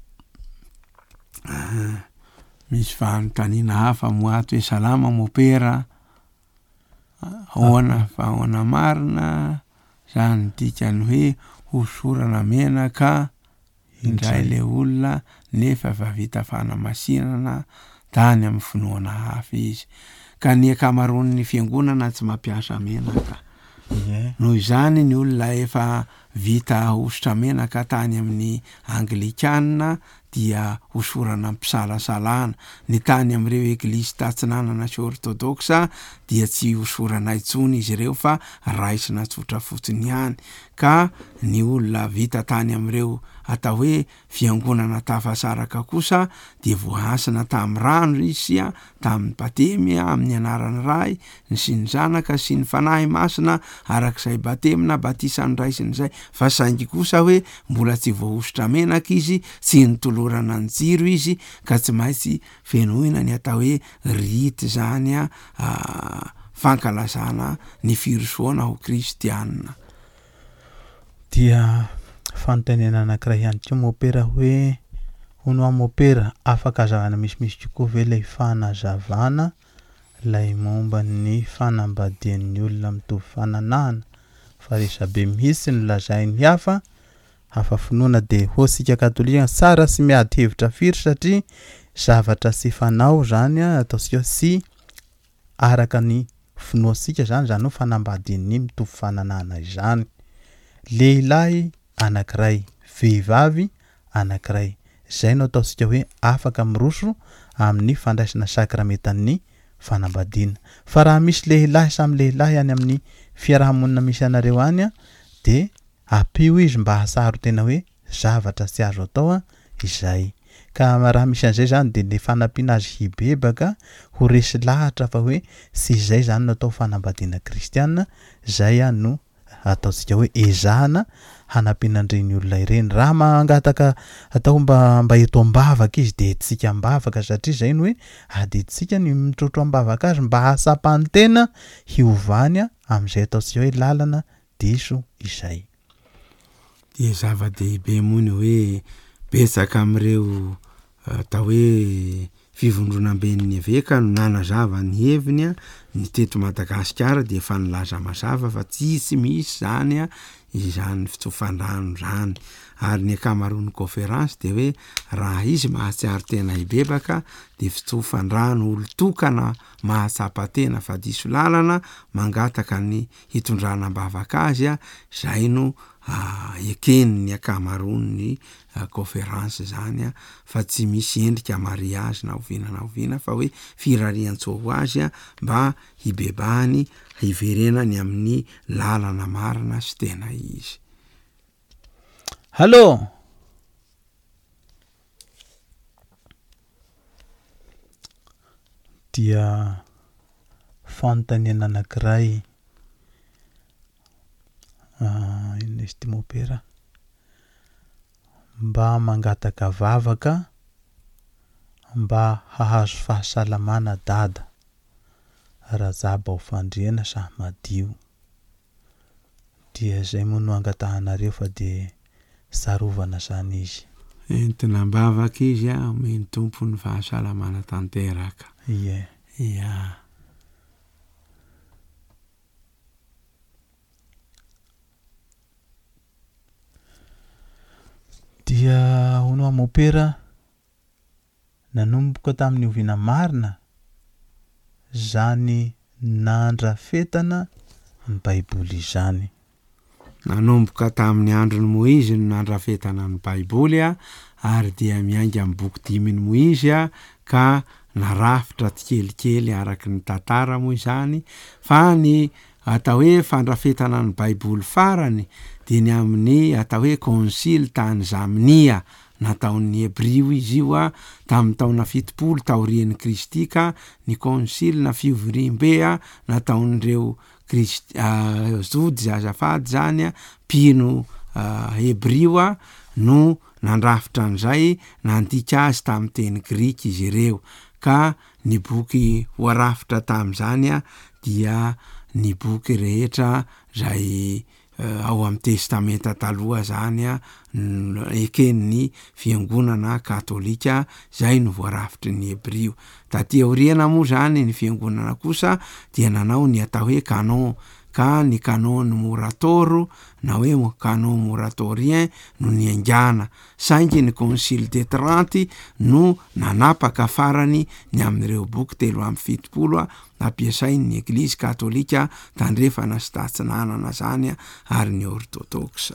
Ah, misy fanontaniana hafa moato hoe salama mopera ahoana fa ahoana marina zany dikany hoe hosorana menaka indray le olona nefa efa vita fanamasinana tany amin'ny finoana hafa izy ka ny akamaroan'ny fiangonana tsy mampiasa menaka Ie. noho izany ny olona efa vita hosotra menaka tany amin'ny Anglikana dia hosorana mpisalasalana ny tany amin'ireo eglizy tatsinanana sy orthodoxa dia tsy hosorana intsony izy ireo fa raisina tsotra fotsiny ihany ka ny olona vita tany amin'ireo atao hoe fiangonana tafasaraka kosa dia voasina tamin'ny rano izy a tamin'ny batemy a amin'ny anaran'ny ray ny sy ny zanaka sy ny fanahy masina arak'izay batemina batisan'ny ray sy ny zay fa saingy kosa hoe mbola tsy voahosotra menaka izy tsy nitolorana ny jiro izy ka tsy maintsy fenoina ny atao hoe rity zany a ah, fankalazana ny firosoana ho kristianina. Dia fanontaniana anankiray ihany koa mopera hoe hono amin'ny mopera afaka hazavana misimisy kokoa ve ilay fanazavana lay momba ny fanambadian'ny olona mitovy fananahana fa resabe mihitsy no lazainy hafa hafa finoana de hosika katolika tsara sy miady hevitra firy satria zavatra sy fanao zany a ataosika sy araka ny finoasika zany zany hoe fanambadian'ny mitovy fananahana izany lehilahy anankiray vehivavy anankiray zay no ataosika hoe afaka miroso amin'ny fandraisana sakramentan'ny fanambadiana fa raha misy lehilahy samy lehilahy any amin'ny fiarahamonina misy anareo any a de apio izy mba hasaro tena hoe zavatra tsy azo atao a izay ka raha misy an'izay zany de le fanampiana azy hibebaka ho resy lahatra fa hoe sy izay zany no atao fanambadiana kristianina zay a no ataosika hoe ezahana hanampianandreny olona ireny raha mangataka atao mba mba eto ambavaka izy de etsika ambavaka satria zay no hoe aditsika ny mitrotro ambavaka azy mba hasapany tena hiovany a amin'izay ataosika hoe lalana diso izay. Dia zava-dehibe moa ny hoe betsaka amin'ireo atao hoe fivondronam-ben'ny eveka no nanazava ny heviny a ny teto Madagasikara dia efa nilaza mazava fa tsisy misy zany a izany fitsofandrano zany ary ny akamaroan'ny conférence dia hoe raha izy mahatsiaro tena hibebaka dia fitsofandrano olo-tokana mahatsapa tena fa diso lalana mangataka ny hitondranam-bavaka azy a zay no ah, ekeny ny akamaroan'ny ah, conférence zany a fa tsy misy endrika mariage na ovina na ovina fa hoe firarian-tsoa ho azy a mba hibebahany hiverenany amin'ny lalana marina sy tena izy. Hallô dia fanontaniana anankiray uh, ino izy ty mopera mba mangataka vavaka mba hahazo fahasalamana dada razaba ho fandriana sa madio dia zay moa no angatahanareo fa de sarovana zany izy entina mbavaka izy a omeny tompo ny fahasalamana tanteraka ie ia dia hono amopera nanomboka tamin'ny oviana marina zany nandra fetana ny baiboly izany nanomboka tamin'ny andron'ny Moizy no nandrafetana ny baiboly a ary dia miainga amin'ny boky dimy ny Moizy a ka narafitra kelikely araky ny tantara moa izany fa ny atao hoe fandrafetana ny baiboly farany dia ny amin'ny atao hoe konsily tany Zaminia nataon'ny Hebrio izy io a tamin'ny taona fitopolo taorian'ny Kristy ka ny konsily na fiovirim-be a nataon'ireo Kristy uh, zody azafady zany a pino uh, Hebrio a no nandrafitra an'izay nandika azy tamin'ny teny Grika izy ireo ka ny boky voarafitra tamin'izany a dia ny boky rehetra zay uh, ao amin'ny testamenta taloha zany a eken'ny fiangonana katolika zay no voarafitry ny Hebrio taty aoriana moa zany ny fiangonana kosa dia nanao ny atao hoe canon ka ny canon moratoro na hoe canon moratorien no ny angana saingy ny concile de Trente no nanapaka farany ny amin'ireo boky telo amby fitopolo ampiasain'ny Eglizy katolika tandrefana sy tatsinanana zany ary ny orthodoxa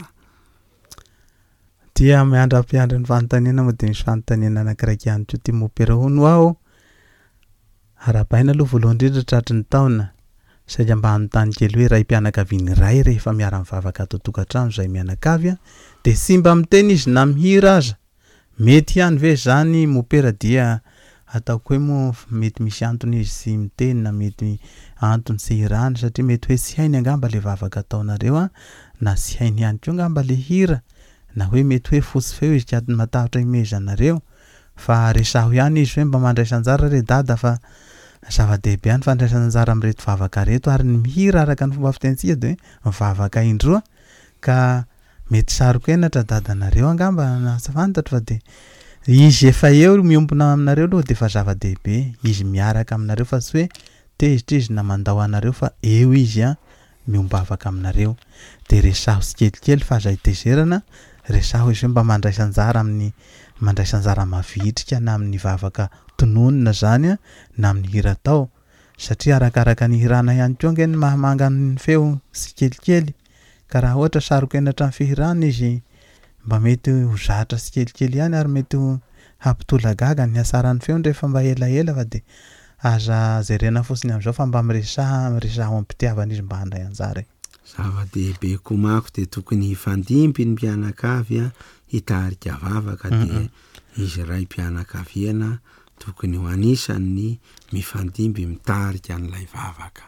dia miandra-piandra ny fanontaniana moa dia misy fanontaniana anakiraiky ihany koa tia mopera hono aho arapaina aloha voalohany indrindra tratry ny taona saika mba hanontany kely hoe ray mpianakaviany ray rehefa miara-mivavaka ato tokantrano zay mianakavy a dia sy mba miteny izy na mihira aza mety ihany ve zany mopera dia ataoko hoe moa mety misy antony izy sy miteny na mety antony sy hirany satria mety hoe sy hainy angamba le vavaka ataonareo a na sy hainy ihany koa angamba le hira na hoe mety hoe fosy feo izy katony matahotra imezanareo fa resaho ihany izy hoe mba mandraisanjara re dada fa zava-dehibe ihany fandraisanjara amin'reto vavaka reto ary ny mihira araka ny fomba fitentsika dia mivavaka indroa ka mety saroko enatra dadanareo angamba na sy fantatra fa dia izy efa eo miompona aminareo aloha dia fa zava-dehibe izy miaraka aminareo fa sy hoe tezitra izy na mandao anareo fa eo izy a miombavaka aminareo dia resaho sy kelikely fa zay tezerana resaho izy hoe mba mandraisanjara amin'ny mandraisanjara mavitrika na amin'ny vavaka tononina zany a na amin'ny hira tao satria arakaraka ny hirana ihany koa nge ny mahamanga ny feo sy kelikely ka raha ohatra saroko enatra amin'ny fihirana izy mba mety ho zatra sy kelikely ihany ary mety ho hampitolagaga ny hasaran'ny feo rehefa mba elaela fa dia aza jerena fotsiny amin'izao fa mba miresaha miresaha ho ampitiavana izy mba handray anjara zava-dehibe komako dia tokony hifandimby ny mpianakavy a hitarika vavaka dia izy ray mpianakaviana tokony ho anisan'ny mifandimby mitarika an'ilay vavaka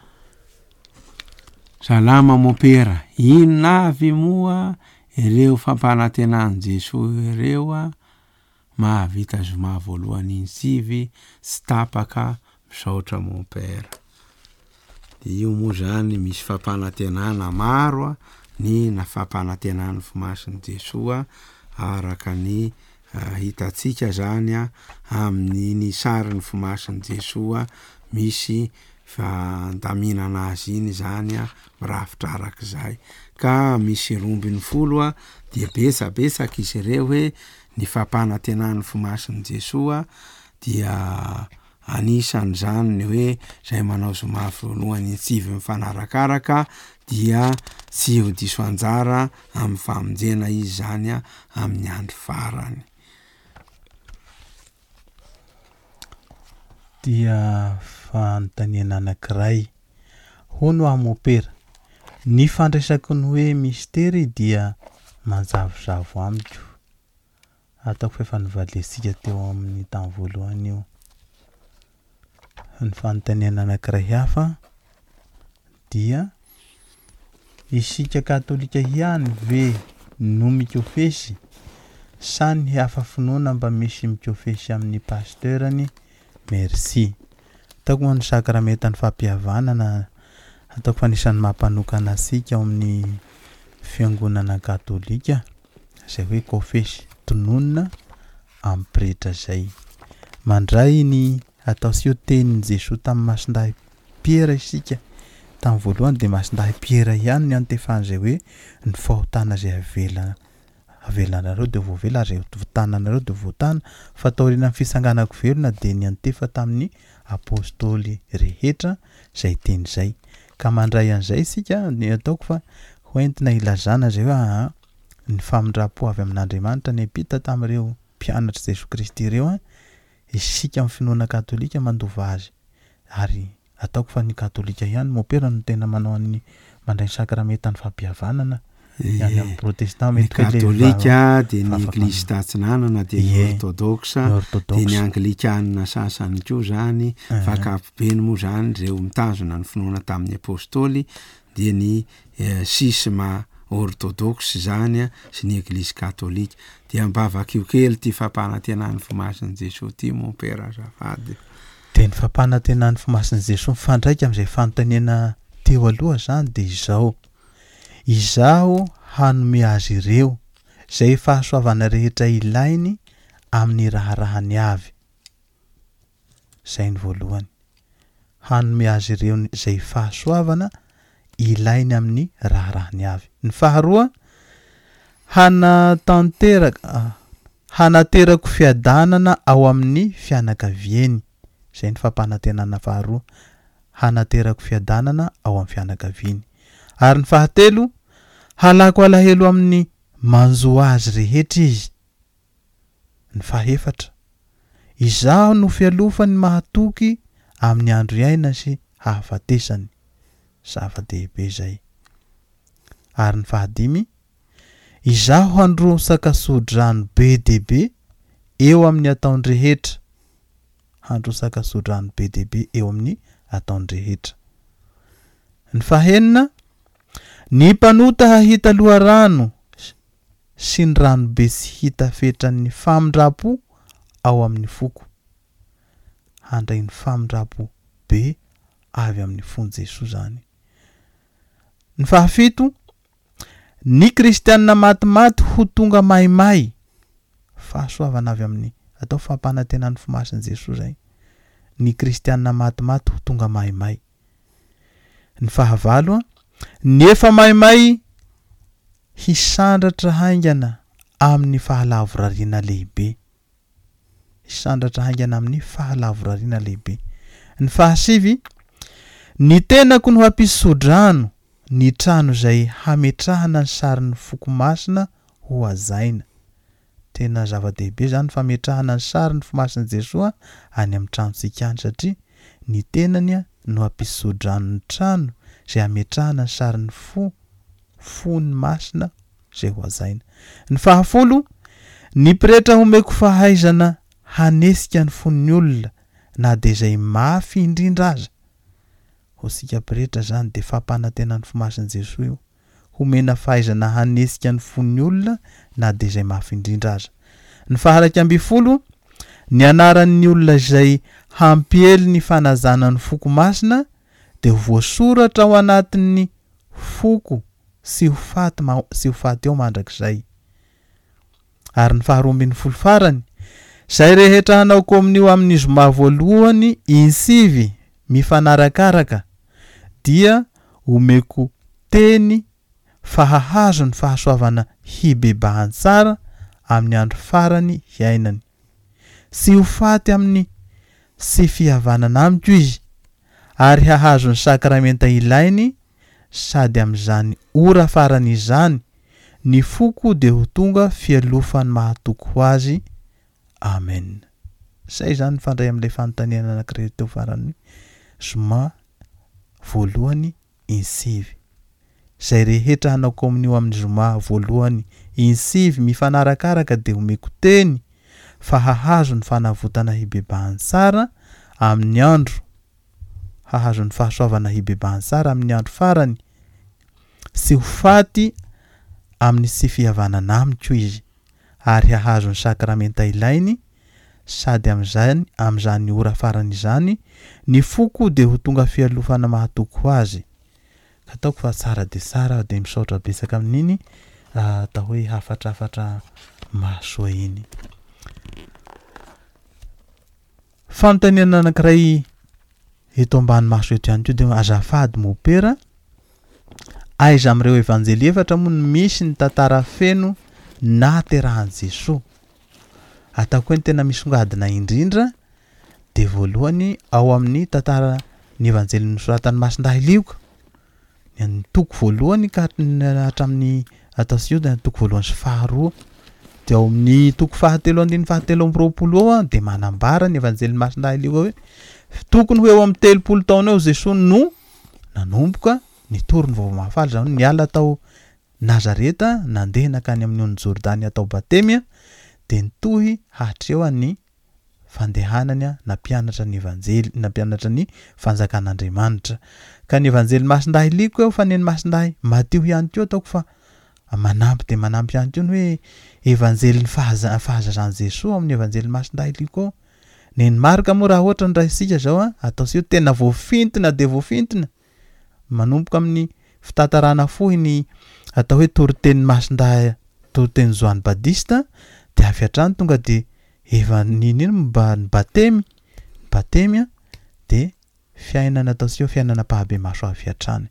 salama mopera inona avy moa ireo fampanantenan'i Jesoa ireo a mahavita zoma voalohany insivy sy tapaka misaotra mopera dia io moa zany misy fampanantenana maro a ny na fampanantenan'ny fomasin'i Jesoa araka ny uh, hitatsika zany a amin'ny ny sarin'ny fomasin'i Jesoa misy fandaminana azy iny zany a mirafitra arak'izay ka misy rombiny folo a dia besabesaka izy ireo hoe ny fampanantenan'ny fomasin'i Jesoa dia anisan' zany ny hoe zay manao zoma voalohany insivy mifanarakaraka dia tsy ho diso anjara amin'ny famonjena izy zany a amin'ny andro farany dia fanontaniana anankiray hono amopera ny fandraisako ny hoe mistery dia manjavozavo amiko ataoko fa efa nivalesika teo amin'ny tany voalohany io ny fanontaniana anankiray hafa dia isika katolika ihany ve no mikofesy sany hafa finoana mba misy mikofesy amin'ny pasteurany merci ataoko moa ny sakramentany fampihavanana ataoko fanisany mampanokana asika ao amin'ny fiangonana katolika zay hoe kofesy tononona amin'ny pretra zay mandray ny atao sy tenin'i Jesosy tamin'ny masindahy Pierre isika tamin'ny voalohany dia masindahy Pierre ihany ny antefany zay hoe ny fahotana zay avela avelanareo dia voavela zay votananareo dia voatana fa taoriana fisanganako velona dia ny antefa tamin'ny apôstôly rehetra zay teny zay ka mandray an'izay isika ny ataoko fa hoentina ilazana zay hoe ny famindra-po avy amin'Andriamanitra ny apita tamin'ireo mpianatra Jesosy Kristy ireo isika amin'ny finoana katolika mandova azy ary ataoko fa ny katolika ihany mopera no tena manao ny mandray sakramentany fampihavanana any amin'ny protestant mety katolika dia ny eglizy tatsinanana dia ny orthodoxa dia ny anglikanina sasany koa zany fakapobeny moa zany reo mitazona ny finoana tamin'ny apôstôly dia ny sisma orthodoxe zany sy ny eglizy katolika dia mbavakio kely ty fampanantenan'ny fomasin'i Jesosy ty mon père azafady dia ny fampanantenan'ny fomasin'i Jesosy mifandraika amin'izay fanontaniana teo aloha zany dia izao izaho hanome azy ireo zay fahasoavana rehetra ilainy amin'ny raharahany avy zay ny voalohany hanome azy ireo zay fahasoavana ilainy amin'ny raharahany avy ny faharoa hanatanteraka hanaterako fiadanana ao amin'ny fianakaviany zay ny fampanantenana faharoa hanaterako fiadanana ao amin'ny fianakaviany ary ny fahatelo halako alahelo amin'ny manjoa azy rehetra izy ny fahaefatra izaho no fialofany mahatoky amin'ny andro iaina sy hahafatesany zava-dehibe zay ary ny fahadimy izaho handro sakasodrano be dehibe eo amin'ny ataony rehetra handro sakasodrano be dehibe eo amin'ny ataony rehetra ny fahenina ny mpanota hahita loharano sy ny rano be sy hita fetran'ny famindra-po ao amin'ny foko handray ny famindra-po be avy amin'ny fon'i Jesosy zany ny fahafito ny kristianina matimaty ho tonga maimay fahasoavana avy amin'ny atao fampanantenan'ny fomasin'i Jesosy zay ny kristianina matimaty ho tonga maimay ny fahavalo nefa maimay hisandratra haingana amin'ny fahalavorariana lehibe hisandratra haingana amin'ny fahalavorariana lehibe ny fahasivy ny tenako no hampisodrano ny trano zay hametrahana ny sarin'ny foko masina ho azaina tena zava-dehibe zany fametrahana ny sarin'ny foko masina Jesosy any amin'ny trano tsikany satria ny tenany no hampisodrano ny trano zay hametrahana ny sarin'ny fo fony masina zay ho azaina ny fahafolo ny pretra homeko fahaizana hanesika ny fon'ny olona na dia zay mafy indrindra aza hosika pretra zany dia fampanantenan'ny fomasin'i Jesosy io homena fahaizana hanesika ny fon'ny olona na dia zay mafy indrindra aza ny faharaiky amby folo ny anaran'ny olona zay hampiely ny fanazana ny foko masina dia voasoratra ao anatin'ny foko sy ho faty ma- sy ho faty ao mandrakizay ary ny faharoambin'ny folo farany zay rehetra hanao kominio amin'ny zoma voalohany insivy mifanarakaraka dia omeko teny fahahazo ny fahasoavana hibebahany tsara amin'ny andro farany hiainany sy ho faty amin'ny sy fihavanana amiko izy ary hahazo ny sakramenta ilainy sady amin'izany ora farany izany ny foko dia ho tonga fialofany mahatoky ho azy amen zay zany fandray amin'ilay fanontaniana anankiray teo farany zoma voalohany insivy zay rehetra hanao kominio amin'ny zoma voalohany insivy mifanarakaraka dia omeko teny fa hahazo ny fanavotana hibebahany tsara amin'ny andro hahazo ny fahasoavana hibebahany tsara amin'ny andro farany sy ho faty amin'ny sy fihavanana amiko izy ary hahazo ny sakramenta ilainy sady am'izany am'izany ora farany izany ny foko de ho tonga fialofana mahatoko ho azy ka ataoko fa tsara de tsara de misaotra betsaka amin'iny atao hoe hafatrafatra masoa iny fanontaniana anankiray eto ambany maso eto ihany koa de azafady mopera aiza am'ireo evanjely efatra moa ny misy ny tantara feno naterahan Jesosy ataoko ny tena misongadina indrindra de voalohany ao amin'ny tantara ny evanjely nosoratan'ny Masindahy Lioka ny toko voalohany ka hatramin'ny ataosio de toko voalohany sy faharoa de ao amin'ny toko fahatelo andiny fahatelo amby roapolo ao de manambara ny evanjely Masindahy Lioka hoe tokony hoe eo amin'ny telopolo taona eo Jesosy no nanomboka nitory ny vao mahafaly zany niala tao Nazareta nandeha nakany amin'ny on'ny Jordany atao batemia de nitohy hatreo any fandehanany nampianatra ny evanjely nampianatra ny fanjakan'Andriamanitra ka ny evanjely Masindahy Lioka eo faneny Masindahy Mateo ihany koa ataoko fa manampy de manampy ihany koa ny hoe evanjely fahaza fahazazany Jesosy amin'ny evanjely Masindahy Lioka neny Marka moa raha ohatra ny raisika zao ataosio tena voafintina de voafintina manomboka amin'ny fitantarana fohiny atao hoe toriteny Masindahy toriteny Joany Badista de avy hatrany tonga de eva nini mba batemy batemia de fiainana ataosio fiainana pahabe maso avy hatrany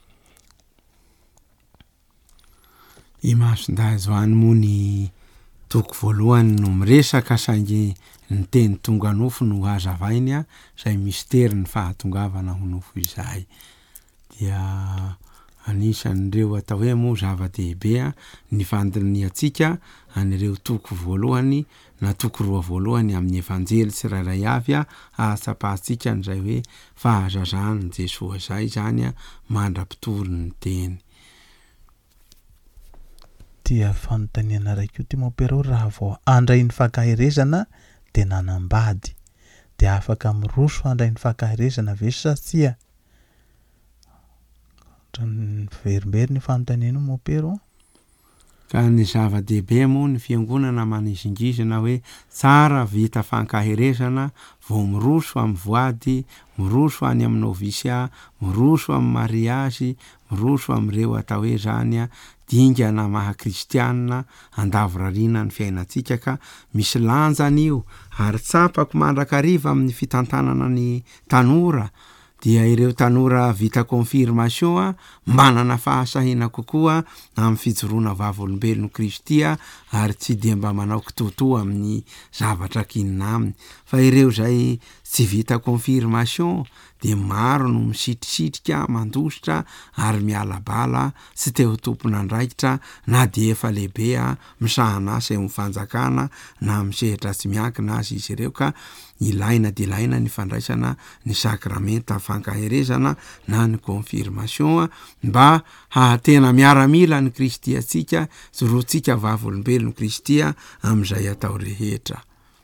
i Masindahy Joany moa ny toko voalohany no miresaka saingy ny teny tonga nofo no hazavainy a zay mystera ny fahatongavana ho nofo izay dia anisan'ireo atao hoe moa zava-dehibe ny fandiniantsika anireo toko voalohany na toko roa voalohany amin'ny evanjely tsirairay avy a ahasapahatsika n'izay hoe fahazazany Jesosy zay zany a mandra-pitoro ny teny dia fanontaniana raiky ty mopero raha vao andray ny fankahirezana de nanambady de afaka miroso andray ny fankahirezana ve satsia verimbery ny fanontaniana mopero ka ny zava-dehibe moa ny fiangonana manizingizana hoe tsara vita fankahirezana vao miroso amin'ny voady miroso any amin'ny novisia miroso amin'ny mariazy miroso amin'ireo atao hoe zany a dingana maha kristianina andavorariana ny fiainantsika ka misy lanjany io ary tsapako mandrakariva amin'ny fitantanana ny tanora dia ireo tanora vita confirmation a manana fahasahina kokoa amin'ny fijoroana vavolombelon'ny Kristia ary tsy de mba manao kitotoa amin'ny zavatra kinina aminy fa ireo zay tsy vita confirmation de maro no misitrisitrika mandositra ary mialabala sy te ho tompon'andraikitra na de efa lehibe a misahanasa eo mifanjakana na misehatra tsy miankina azy izy ireo ka ilaina de ilaina ny fandraisana ny sakramenta fankahirezana na ny confirmation mba hahatena miaramila ny kristiatsika zorotsika vavolombelon'ny Kristia amin'izay atao rehetra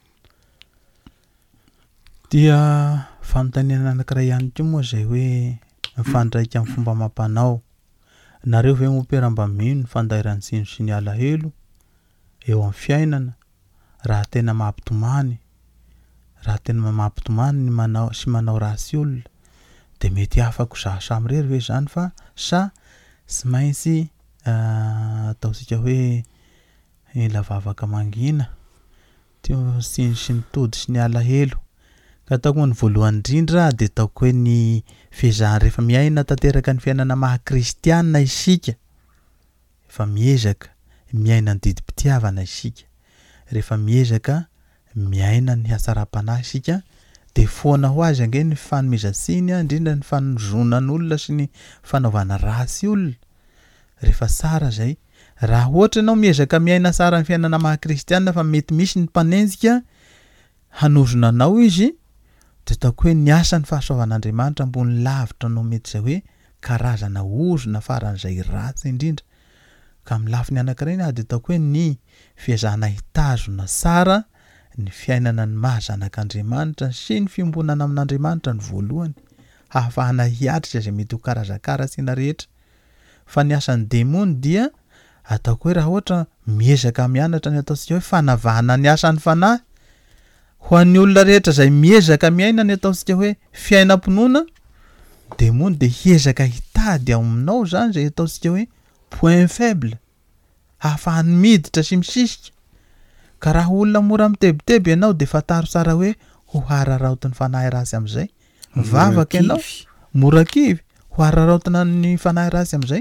dia fanontaniana anankiray ihany koa moa zay hoe mifandraika amin'ny fomba mampanao nareo ve mopera mba mino ny fandairan'ny sino sy ny alahelo eo amin'ny fiainana raha tena mampitomany raha tena mampitomany ny manao sy manao rasy olona de mety afako za samirery ve zany fa sa sy maintsy ataosika hoe ela vavaka mangina teo sino sy ny tody sy ny alahelo ka ataoko ny voalohany indrindra de ataoko hoe ny fihezahana rehefa miaina tanteraka ny fiainana maha kristianina isika efa miezaka miaina ny didi-pitiavana isika rehefa miezaka miaina ny hatsara-panahy isika de foana ho azy ange ny fanomezantsiny indrindra ny fanozonan'olona sy ny fanaovana rasy olona rehefa tsara zay raha ohatra ianao miezaka miaina tsara ny fiainana maha kristianina fa mety misy ny mpanenjika hanozona anao izy de ataoko hoe ny asa ny fahasoavan'Andriamanitra ambony lavitra no mety zay hoe karazana ozona faran'izay ratsy indrindra ka amin'ny lafiny anankiray na de ataoko hoe ny fiezahana hitazona tsara ny fiainana ny mahazanak'Andriamanitra sy ny fiombonana amin'Andriamanitra ny voalohany hahafahana hiatrika zay mety ho karazakaratsina rehetra fa ny asan'ny demony dia ataoko hoe raha ohatra miezaka mianatra ny ataontsika hoe fanavahana ny asan'ny fanahy ho an'ny olona rehetra izay miezaka miaina ny ataontsika hoe fiainam-pinoana de moa de hiezaka hitady ao aminao zany zay ataontsika hoe point faible ahafahany miditra sy misisika ka raha olona mora mitebiteby ianao de fataro tsara hoe ho hararaotiny fanahy rasy am'izay mivavaka ianao mora kivy ho hararaotina ny fanahy rasy am'izay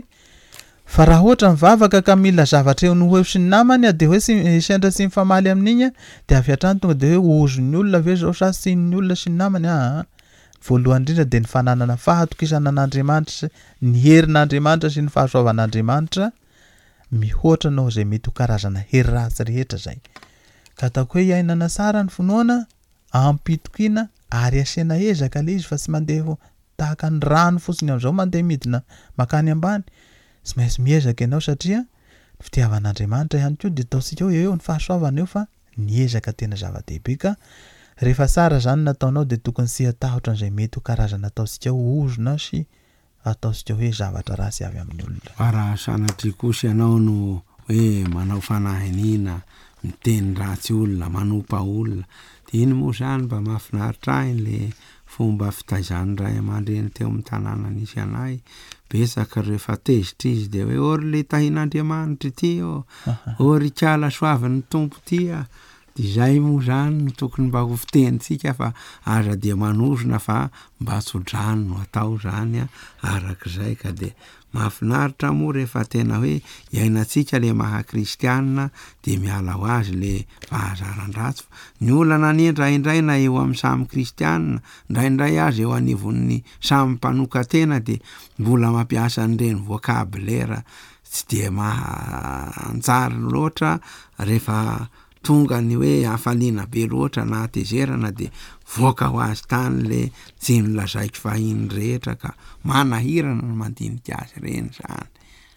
fa raha ohatra mivavaka ka mila zavatra eo noho eo sy ny namany de hoe sendra sy mifamaly amin'igny de avy hatrany tonga de hoe ozony olona ve zao sa sy ny olona sy ny namany a voalohany indrindra de ny fananana fahatokisana an'Andriamanitra ny herin'Andriamanitra sy ny fahasoavan'Andriamanitra mihoatra nao zay mety ho karazana hery ratsy rehetra zay ka ataoko hoe iainana sara ny finoana ampitokiana ary asiana ezaka le izy fa tsy mandeha tahaka ny rano fotsiny am'izao mandeha midina makany ambany sy maintsy miezaka ianao satria fitiavan'Andriamanitra ihany koa de ataontsika hoe eo ny fahasoavana eo fa niezaka tena zava-dehibe ka rehefa sara zany nataonao de tokony sy atahotra an'izay mety ho karazana ataontsika ozona sy ataontsika hoe zavatra rasy avy amin'ny olona fa raha sanatry kosa ianao no hoe manao fanahinina miteny ratsy olona manompa olona de iny moa zany mba mahafinaritra ahy le fomba fitaizany ray aman-dreny teo amin'ny tanàna nisy anay besaka rehefa tezitra izy de hoe ory le tahin'Andriamanitra ity o ory kiala soavin'ny tompo ty a de zay moa zany no tokony mba ho fitenitsika fa aza dia manozona fa mba tsodrano no atao zany a arak'izay ka de mahafinaritra moa rehefa tena hoe iainatsika le maha kristianina de miala ho azy le fahazaran-dratsy ny olana ny indraindray na eo amin'ny samy kristianina indraindray azy eo anivon'ny samy mpanoka tena de mbola mampiasa an'ireny vocabulaire tsy de mahantsara loatra rehefa tonga ny hoe hafaliana be loatra na tezerana de voaka ho azy tany le tsy nolazaiko fahiny rehetra ka manahirana no mandinika azy reny zany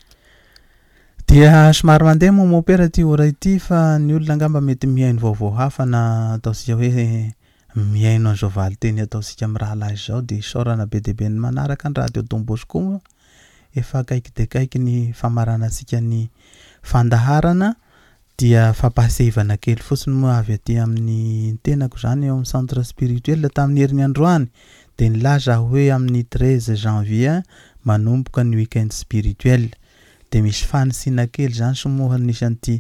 dia somary mandeha moa mopera ty ora ity fa ny olona angamba mety miaino vaovao hafa na ataontsika hoe miaino an'izao valiteny ataontsika amin'ny rahalahy zao de isaorana be dehibe ny manaraka ny radio Don Bosco efa akaiky de akaiky ny famaranantsika ny fandaharana dia fampasevana kely fotsiny moa avy aty amin'ny tenako zany eo amin'ny centre spirituel tamin'ny herin'ny androany de nilaza hoe amin'ny treize janvier manomboka ny weekend spirituel de misy fanisina kely zany somoha nisy an'ity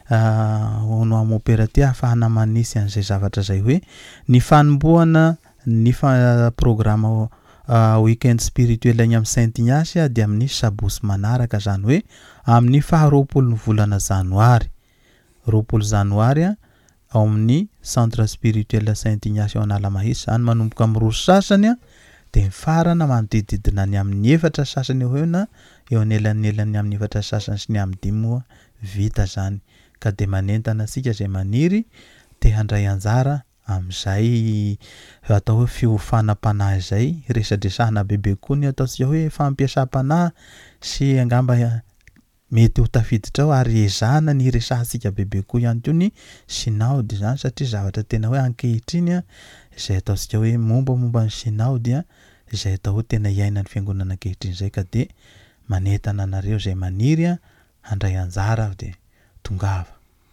ono amoperaty ahafahana manisy an'izay zavatra zay hoe ny fanomboana ny programme weekend spirituel agny amin'ny Saint Ignace de amin'ny sabosy manaraka zany hoe amin'ny faharoapolo ny volana janoary roapolo janoary ao amin'ny centre spirituel Saint Ignace ao Analamahitsy zany manomboka amin'ny roa sasany de mifarana manodididina ny amin'ny efatra sasany eo eo na eo anelanelany amin'ny efatra sasany sy ny amin'ny dimy vita zany ka de manentana asika zay maniry te handray anjara am'izay atao hoe fiofanam-panahy zay resadresahana bebe koa ny ataontsika hoe fampiasam-panahy sy angamba mety ho tafiditra ao ary ezahana ny resahantsika bebe koa ihany koa ny synaudy zany satria zavatra tena hoe ankehitriny izay ataontsika hoe mombamomba ny synaudy izay atao hoe tena iaina ny fiangonana ankehitriny zay ka de manentana anareo zay maniry handray anjara de tongava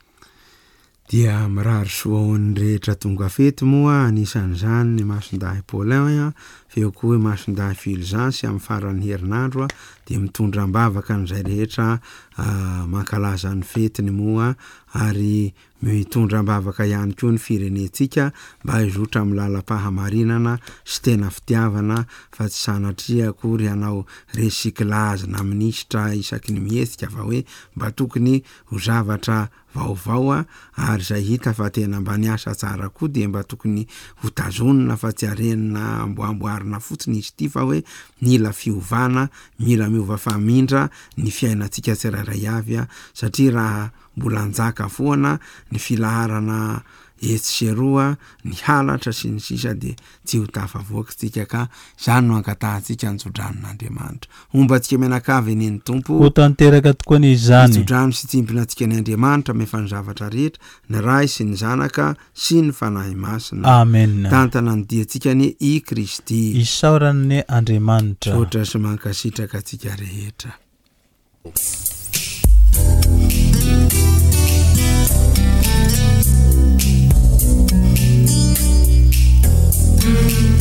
dia mirary soa hoan'ny rehetra tonga fety moa anisan'izany ny masondahy Paulin feo koa hoe masondahy Fulgence amin'ny faran'ny herinandro de mitondra mbavaka n'izay rehetra mankalaza ny fetiny moa ary mitondra mbavaka ihany koa ny firenetsika mba hizotra amin'ny lalam-pahamarinana sy tena fitiavana fa tsy sanatria akory hanao recyclage na minisitra isaky ny mihetsika fa hoe mba tokony ho zavatra vaovao ary zay hita fa tena mba niasa tsara koa de mba tokony ho tazonina fa tsy arenina amboamboarina fotsiny izy ity fa hoe mila fiovana mila miova famindra ny fiainantsika tsirairay avy satria raha mbola anjaka foana ny filaharana etseroa ny halatra sy ny sisa de tsy ho tafavoakitsika ka zany no ankatahantsika ny tsodranon'Andriamanitra ombantsika menakavy ny tompo ho tanteraka tokoa ny izany tsodrano sy tsimpinantsika ny Andriamanitra mefa ny zavatra rehetra ny ray sy ny zanaka sy ny fanahy masina amen tantana ny diantsika ny i Kristy isaoran'ny Andriamanitra sotra sy mankasitraka atsika rehetra Thank you.